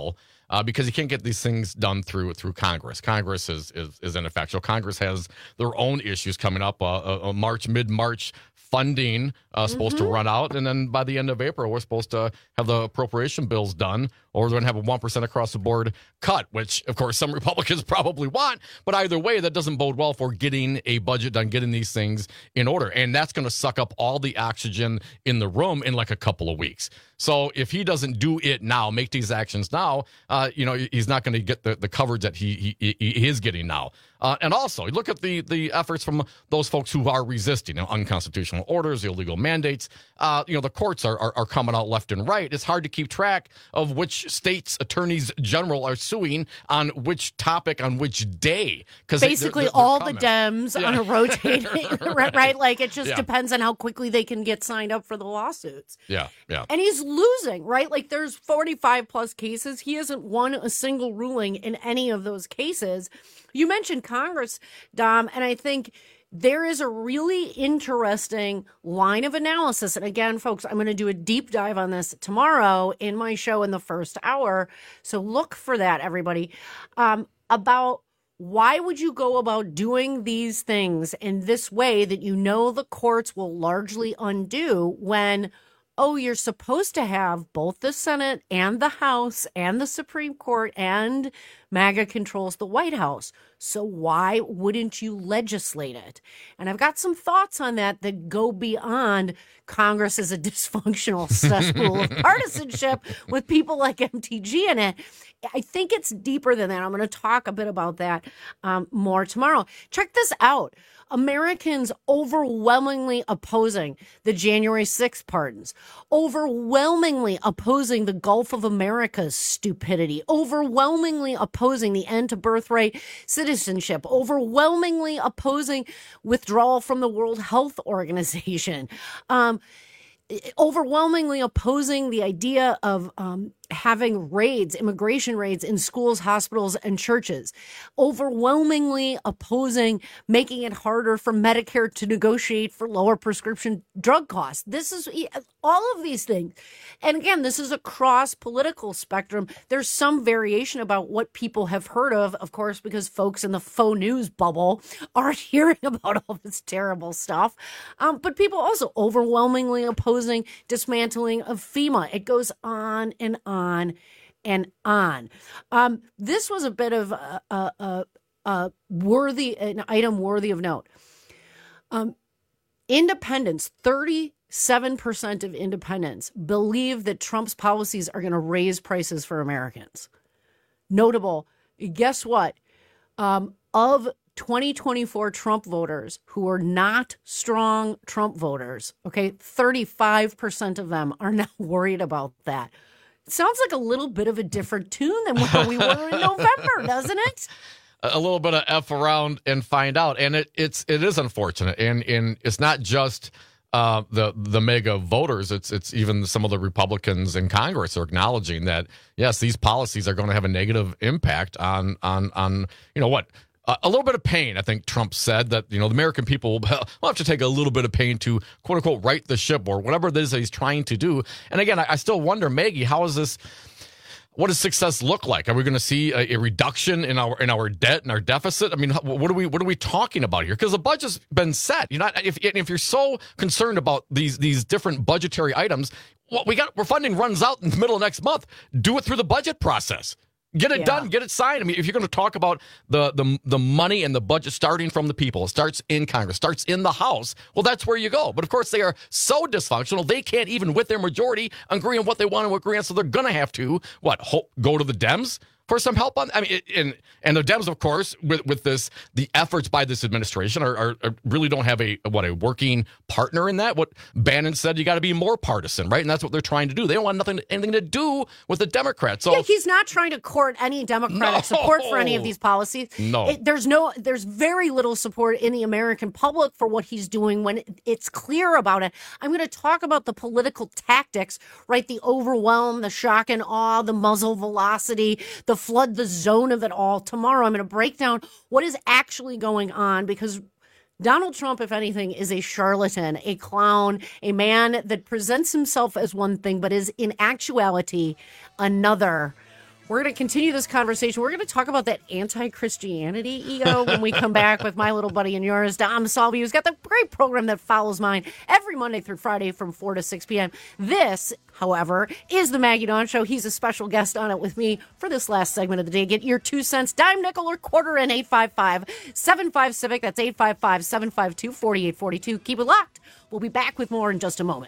uh, because you can't get these things done through through Congress. Congress is is, is ineffectual. Congress has their own issues coming up. Uh, uh, March, mid-March funding uh, supposed Mm-hmm. to run out, and then by the end of April, we're supposed to have the appropriation bills done, or we're going to have a one percent across the board cut, which, of course, some Republicans probably want. But either way, that doesn't bode well for getting a budget done, getting these things in order. And that's going to suck up all the oxygen in the room in like a couple of weeks. So if he doesn't do it now, make these actions now, uh, you know, he's not going to get the, the coverage that he, he, he is getting now. Uh, and also, look at the the efforts from those folks who are resisting, you know, unconstitutional orders, illegal mandates. Uh, you know, the courts are, are are coming out left and right. It's hard to keep track of which states' attorneys general are suing on which topic on which day. Because basically all the Dems Yeah. on a rotating, right, right? Like it just Yeah. depends on how quickly they can get signed up for the lawsuits. Yeah, yeah. And he's losing, right? Like there's forty-five plus cases. He hasn't won a single ruling in any of those cases. You mentioned Congress, Dom, and I think there is a really interesting line of analysis. And again, folks, I'm going to do a deep dive on this tomorrow in my show in the first hour. So look for that, everybody, um, about why would you go about doing these things in this way that you know the courts will largely undo when, oh, you're supposed to have both the Senate and the House and the Supreme Court, and MAGA controls the White House. So why wouldn't you legislate it? And I've got some thoughts on that that go beyond Congress as a dysfunctional cesspool of partisanship with people like M T G in it. I think it's deeper than that. I'm going to talk a bit about that um, more tomorrow. Check this out. Americans overwhelmingly opposing the January sixth pardons, overwhelmingly opposing the Gulf of America's stupidity, overwhelmingly opposing the end to birthright citizenship, overwhelmingly opposing withdrawal from the World Health Organization, um, overwhelmingly opposing the idea of um, having raids, immigration raids in schools, hospitals, and churches, overwhelmingly opposing making it harder for Medicare to negotiate for lower prescription drug costs. This is all of these things. And again, this is across political spectrum. There's some variation about what people have heard of, of course, because folks in the faux news bubble aren't hearing about all this terrible stuff. Um, but people also overwhelmingly opposing dismantling of FEMA. It goes on and on and on. Um, this was a bit of a, a, a, a worthy, an item worthy of note. Um, independents, thirty-seven percent of independents believe that Trump's policies are going to raise prices for Americans. Notable, guess what? Um, of twenty twenty-four Trump voters who are not strong Trump voters, okay, thirty-five percent of them are now worried about that. It sounds like a little bit of a different tune than where we were in November, doesn't it? A little bit of F around and find out. And it, it's, it is unfortunate. And, and it's not just uh, the, the mega voters. It's, it's even some of the Republicans in Congress are acknowledging that, yes, these policies are going to have a negative impact on, on, on, you know what, Uh, a little bit of pain. I think Trump said that, you know, the American people will have to take a little bit of pain to, quote unquote, right the ship or whatever it is that he's trying to do. And again, I, I still wonder, Maggie, how is this, what does success look like? Are we going to see a, a reduction in our in our debt and our deficit? I mean, what are we what are we talking about here? Because the budget's been set. You're not if if you're so concerned about these these different budgetary items, what we got, our funding runs out in the middle of next month. Do it through the budget process. Get it Yeah. done. Get it signed. I mean, if you're going to talk about the, the the money and the budget starting from the people, it starts in Congress, starts in the House, well, that's where you go. But, of course, they are so dysfunctional, they can't even, with their majority, agree on what they want to agree on, so they're going to have to, what, ho- go to the Dems for some help on? I mean, it, and and the Dems, of course, with, with this, the efforts by this administration are, are, are really don't have a what a working partner in that. What Bannon said, you got to be more partisan, right? And that's what they're trying to do. They don't want nothing anything to do with the Democrats. So yeah, he's not trying to court any Democratic No. support for any of these policies. No. It, there's no, there's very little support in the American public for what he's doing when it's clear about it. I'm going to talk about the political tactics, right? The overwhelm, the shock and awe, the muzzle velocity, the flood the zone of it all. Tomorrow, I'm going to break down what is actually going on, because Donald Trump, if anything, is a charlatan, a clown, a man that presents himself as one thing, but is in actuality another, We're going to continue this conversation. We're going to talk about that anti-Christianity ego when we come back with my little buddy and yours, Dom Salvi, who's got the great program that follows mine every Monday through Friday from four to six p.m. This, however, is the Maggie Dawn Show. He's a special guest on it with me for this last segment of the day. Get your two cents, dime, nickel, or quarter in eight five five, seven five, Civic. That's eight five five, seven five two, four eight four two. Keep it locked. We'll be back with more in just a moment.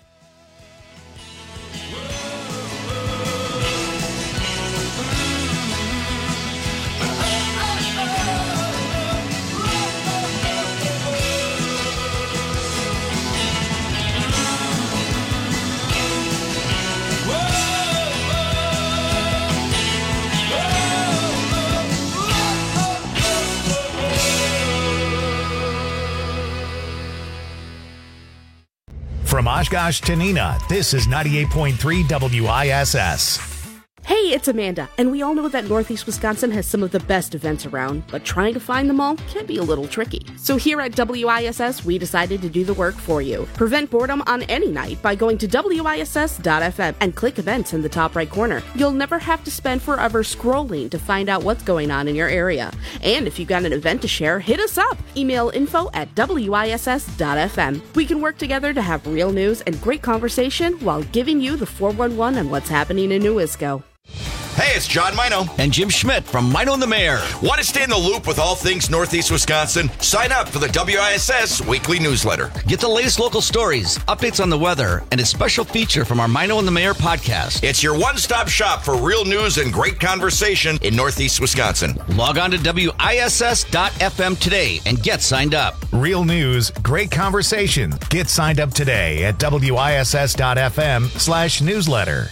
From Oshkosh to Neenah, this is ninety-eight point three W I S S. Hey, it's Amanda, and we all know that Northeast Wisconsin has some of the best events around, but trying to find them all can be a little tricky. So here at W I S S, we decided to do the work for you. Prevent boredom on any night by going to W I S S dot F M and click events in the top right corner. You'll never have to spend forever scrolling to find out what's going on in your area. And if you've got an event to share, hit us up. Email info at W I S S dot F M. We can work together to have real news and great conversation while giving you the four one one on what's happening in New Isco. Hey, it's John Mino and Jim Schmidt from Mino and the Mayor. Want to stay in the loop with all things Northeast Wisconsin? Sign up for the W I S S weekly newsletter. Get the latest local stories, updates on the weather, and a special feature from our Mino and the Mayor podcast. It's your one-stop shop for real news and great conversation in Northeast Wisconsin. Log on to W I S S dot F M today and get signed up. Real news, great conversation. Get signed up today at W I S S dot F M slash newsletter.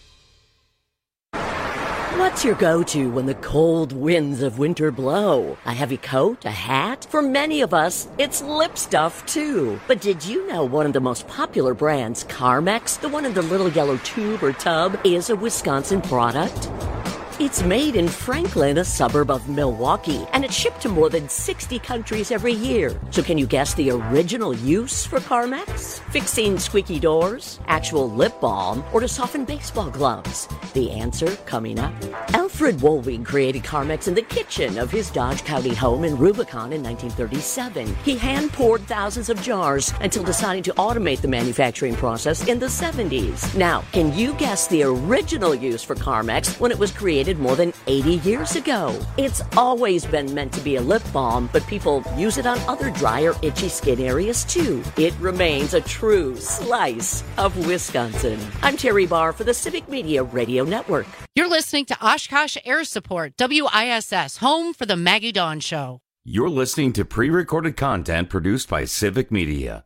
What's your go-to when the cold winds of winter blow? A heavy coat? A hat? For many of us, it's lip stuff, too. But did you know one of the most popular brands, Carmex, the one in the little yellow tube or tub, is a Wisconsin product? It's made in Franklin, a suburb of Milwaukee, and it's shipped to more than sixty countries every year. So can you guess the original use for Carmex? Fixing squeaky doors, actual lip balm, or to soften baseball gloves? The answer coming up. Alfred Wohlwing created Carmex in the kitchen of his Dodge County home in Rubicon in nineteen thirty-seven. He hand-poured thousands of jars until deciding to automate the manufacturing process in the seventies. Now, can you guess the original use for Carmex when it was created more than eighty years ago? It's always been meant to be a lip balm, but people use it on other dry or itchy skin areas too. It remains a true slice of Wisconsin. I'm Terry Barr for the Civic Media Radio Network. You're listening to Oshkosh Air Support, W I S S, home for the Maggie Dawn Show. You're listening to pre-recorded content produced by Civic Media.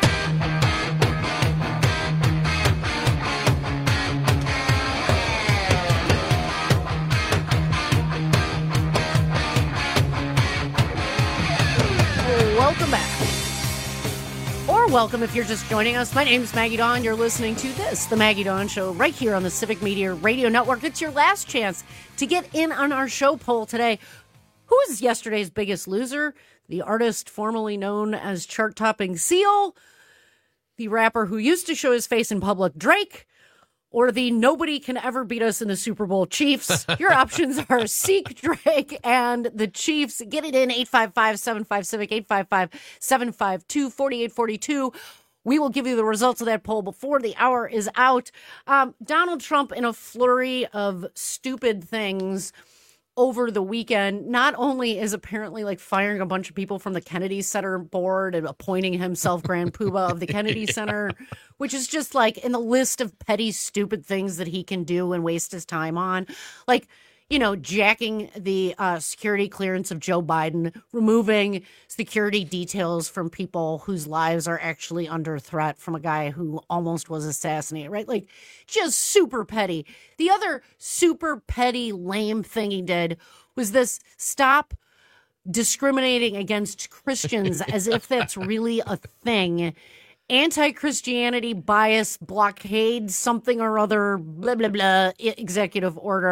Welcome back. Or welcome if you're just joining us. My name is Maggie Dawn. You're listening to this, The Maggie Dawn Show, right here on the Civic Media Radio Network. It's your last chance to get in on our show poll today. Who is yesterday's biggest loser? The artist formerly known as chart-topping Seal, the rapper who used to show his face in public, Drake, or the nobody can ever beat us in the Super Bowl Chiefs? Your options are Seek, Drake, and the Chiefs. Get it in eight five five, seven five, Civic, eight five five, seven five two, four eight four two. We will give you the results of that poll before the hour is out. Um, Donald Trump, in a flurry of stupid things over the weekend, not only is apparently like firing a bunch of people from the Kennedy Center board and appointing himself Grand Poobah of the Kennedy yeah. Center, which is just like in the list of petty, stupid things that he can do and waste his time on. Like, you know, jacking the uh, security clearance of Joe Biden, removing security details from people whose lives are actually under threat from a guy who almost was assassinated, right? Like, just super petty. The other super petty, lame thing he did was this stop discriminating against Christians as if that's really a thing. Anti-Christianity bias blockade, something or other, blah, blah, blah, executive order.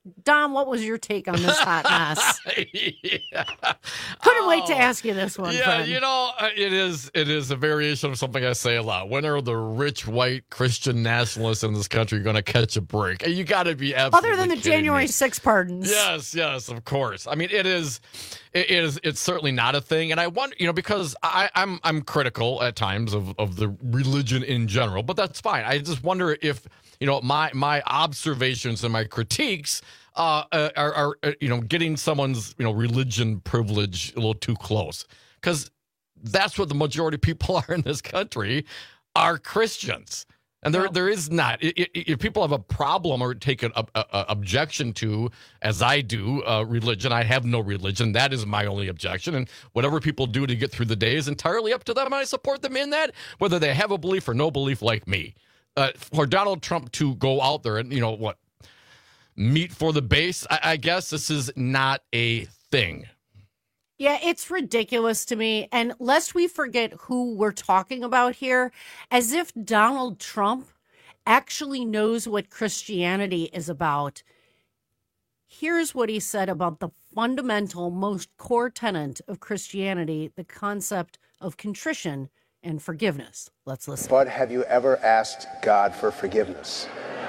Dom, what was your take on this hot mess? yeah. Couldn't oh, wait to ask you this one. Yeah, friend. you know, it is it is a variation of something I say a lot. When are the rich white Christian nationalists in this country going to catch a break? You got to be absolutely other than the January sixth pardons. Yes, yes, of course. I mean, it is. It is. It's certainly not a thing, and I wonder, you know, because I, I'm I'm critical at times of, of the religion in general, but that's fine. I just wonder if, you know, my my observations and my critiques uh, are, are, are you know, getting someone's, you know, religion privilege a little too close, because that's what the majority of people are in this country are Christians. And there, there is not. If people have a problem or take an a, a, objection to, as I do, uh, religion, I have no religion. That is my only objection. And whatever people do to get through the day is entirely up to them. And I support them in that, whether they have a belief or no belief like me. Uh, for Donald Trump to go out there and, you know, what, meet for the base, I, I guess this is not a thing. Yeah, it's ridiculous to me. And lest we forget who we're talking about here, as if Donald Trump actually knows what Christianity is about. Here's what he said about the fundamental, most core tenet of Christianity, the concept of contrition and forgiveness. Let's listen. But have you ever asked God for forgiveness?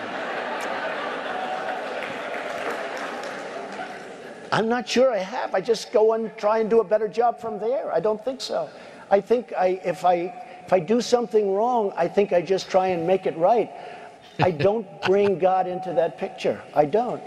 I'm not sure I have. I just go and try and do a better job from there. I don't think so. I think I, if I if I do something wrong, I think I just try and make it right. I don't bring God into that picture. I don't.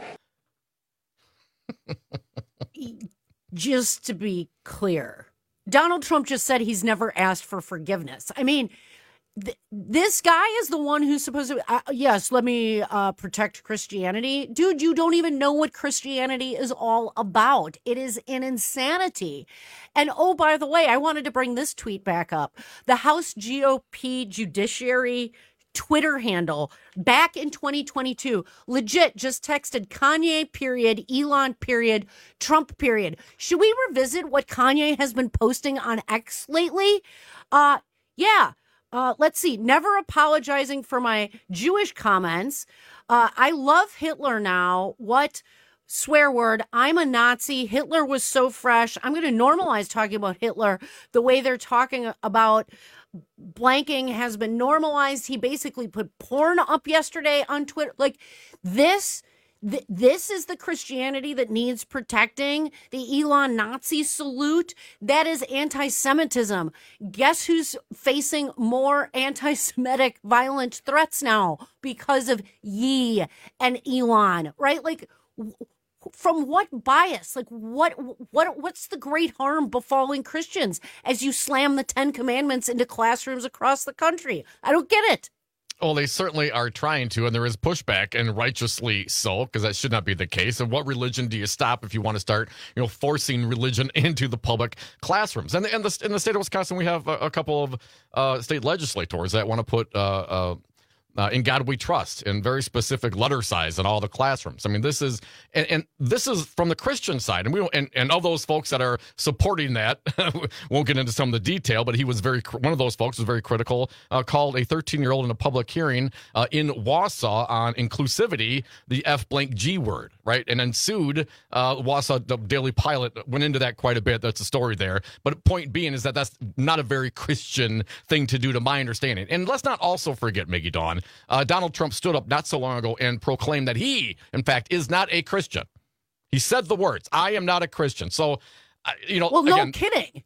Just to be clear, Donald Trump just said he's never asked for forgiveness. I mean, th- this guy is the one who's supposed to, uh, yes, let me uh, protect Christianity. Dude, you don't even know what Christianity is all about. It is an insanity. And oh, by the way, I wanted to bring this tweet back up. The House G O P Judiciary Twitter handle back in twenty twenty-two legit just texted Kanye period, Elon period, Trump period. Should we revisit what Kanye has been posting on X lately? Uh, yeah. Uh, let's see. Never apologizing for my Jewish comments. Uh, I love Hitler now. What swear word? I'm a Nazi. Hitler was so fresh. I'm going to normalize talking about Hitler the way they're talking about blanking has been normalized. He basically put porn up yesterday on Twitter. Like this, th- this is the Christianity that needs protecting. The Elon Nazi salute. That is anti-Semitism. Guess who's facing more anti-Semitic violent threats now because of Ye and Elon, right? Like, w- from what bias? Like what what what's the great harm befalling Christians as you slam the Ten Commandments into classrooms across the country? I don't get it. Well, they certainly are trying to, and there is pushback, and righteously so, because that should not be the case. And what religion do you stop if you want to start, you know, forcing religion into the public classrooms? And, and the, in the state of Wisconsin, we have a, a couple of uh, state legislators that want to put uh, uh, Uh, in God We Trust, in very specific letter size in all the classrooms. I mean, this is, and, and this is from the Christian side. And we and, and of those folks that are supporting that, won't get into some of the detail, but he was very, one of those folks was very critical, uh, called a thirteen-year-old in a public hearing uh, in Wausau on inclusivity, the F blank G word, right? And then sued uh, Wausau, the Daily Pilot went into that quite a bit. That's a story there. But point being is that that's not a very Christian thing to do, to my understanding. And let's not also forget, Maggie Dawn, Uh, Donald Trump stood up not so long ago and proclaimed that he, in fact, is not a Christian. He said the words, I am not a Christian. So, uh, you know, well, no again, kidding.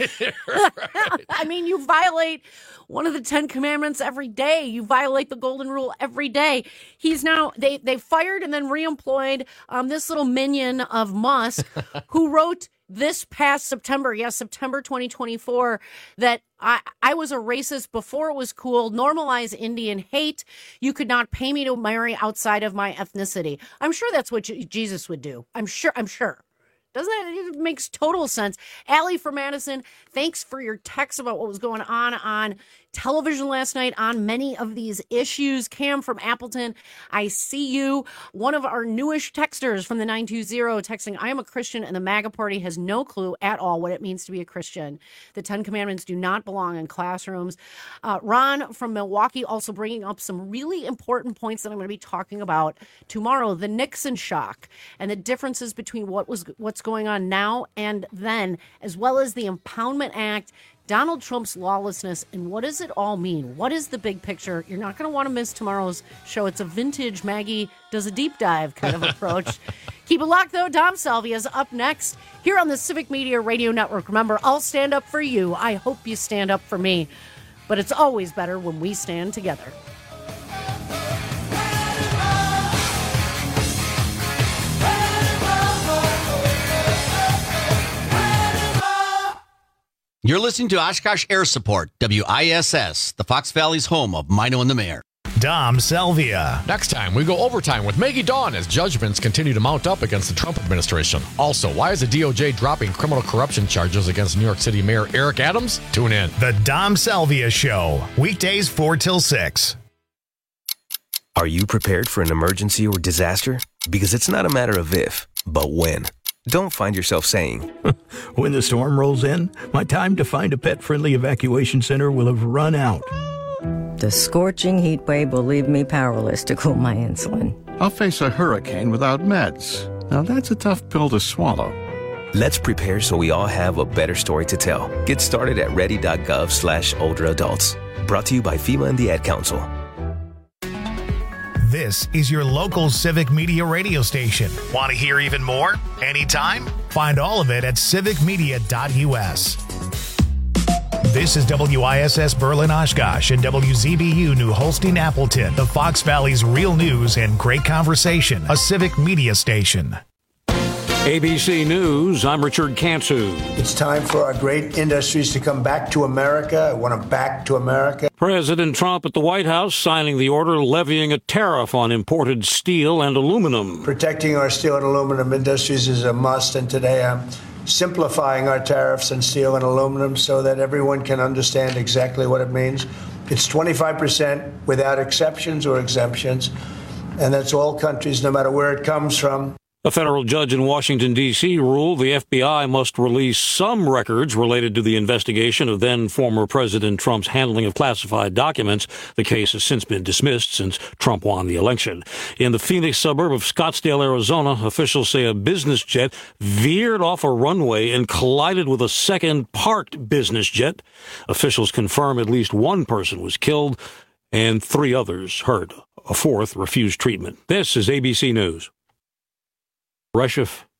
I mean, you violate one of the Ten Commandments every day. You violate the Golden Rule every day. He's now, they, they fired and then reemployed um, this little minion of Musk who wrote this past September, yes, September twenty twenty-four, that I, I was a racist before it was cool, normalize Indian hate. You could not pay me to marry outside of my ethnicity. I'm sure that's what J- Jesus would do. I'm sure, I'm sure. Doesn't that, it makes total sense. Allie from Madison, thanks for your text about what was going on on television last night on many of these issues. Cam from Appleton, I see you. One of our newish texters from the nine two zero texting, I am a Christian and the MAGA party has no clue at all what it means to be a Christian. The Ten Commandments do not belong in classrooms. Uh, Ron from Milwaukee also bringing up some really important points that I'm going to be talking about tomorrow. The Nixon shock and the differences between what was what's going on now and then, as well as the Impoundment Act, Donald Trump's lawlessness, and what does it all mean? What is the big picture? You're not going to want to miss tomorrow's show. It's a vintage Maggie does a deep dive kind of approach. Keep it locked, though. Dom Salvia is up next here on the Civic Media Radio Network. Remember, I'll stand up for you. I hope you stand up for me. But it's always better when we stand together. You're listening to Oshkosh Air Support, W I S S, the Fox Valley's home of Mino and the Mayor. Dom Salvia. Next time, we go overtime with Maggie Dawn as judgments continue to mount up against the Trump administration. Also, why is the D O J dropping criminal corruption charges against New York City Mayor Eric Adams? Tune in. The Dom Salvia Show, weekdays four till six. Are you prepared for an emergency or disaster? Because it's not a matter of if, but when. Don't find yourself saying, when the storm rolls in, my time to find a pet-friendly evacuation center will have run out. The scorching heat wave will leave me powerless to cool my insulin. I'll face a hurricane without meds. Now that's a tough pill to swallow. Let's prepare so we all have a better story to tell. Get started at ready.gov slash older adults. Brought to you by FEMA and the Ad Council. This is your local Civic Media radio station. Want to hear even more? Anytime? Find all of it at civic media dot u s. This is W I S S Berlin Oshkosh and W Z B U New Holstein Appleton, the Fox Valley's real news and great conversation, a Civic Media station. A B C News, I'm Richard Cantu. It's time for our great industries to come back to America. I want them back to America. President Trump at the White House signing the order levying a tariff on imported steel and aluminum. Protecting our steel and aluminum industries is a must, and today I'm simplifying our tariffs on steel and aluminum so that everyone can understand exactly what it means. It's twenty-five percent without exceptions or exemptions, and that's all countries, no matter where it comes from. A federal judge in Washington, D C ruled the F B I must release some records related to the investigation of then-former President Trump's handling of classified documents. The case has since been dismissed since Trump won the election. In the Phoenix suburb of Scottsdale, Arizona, officials say a business jet veered off a runway and collided with a second parked business jet. Officials confirm at least one person was killed and three others hurt. A fourth refused treatment. This is A B C News. Russia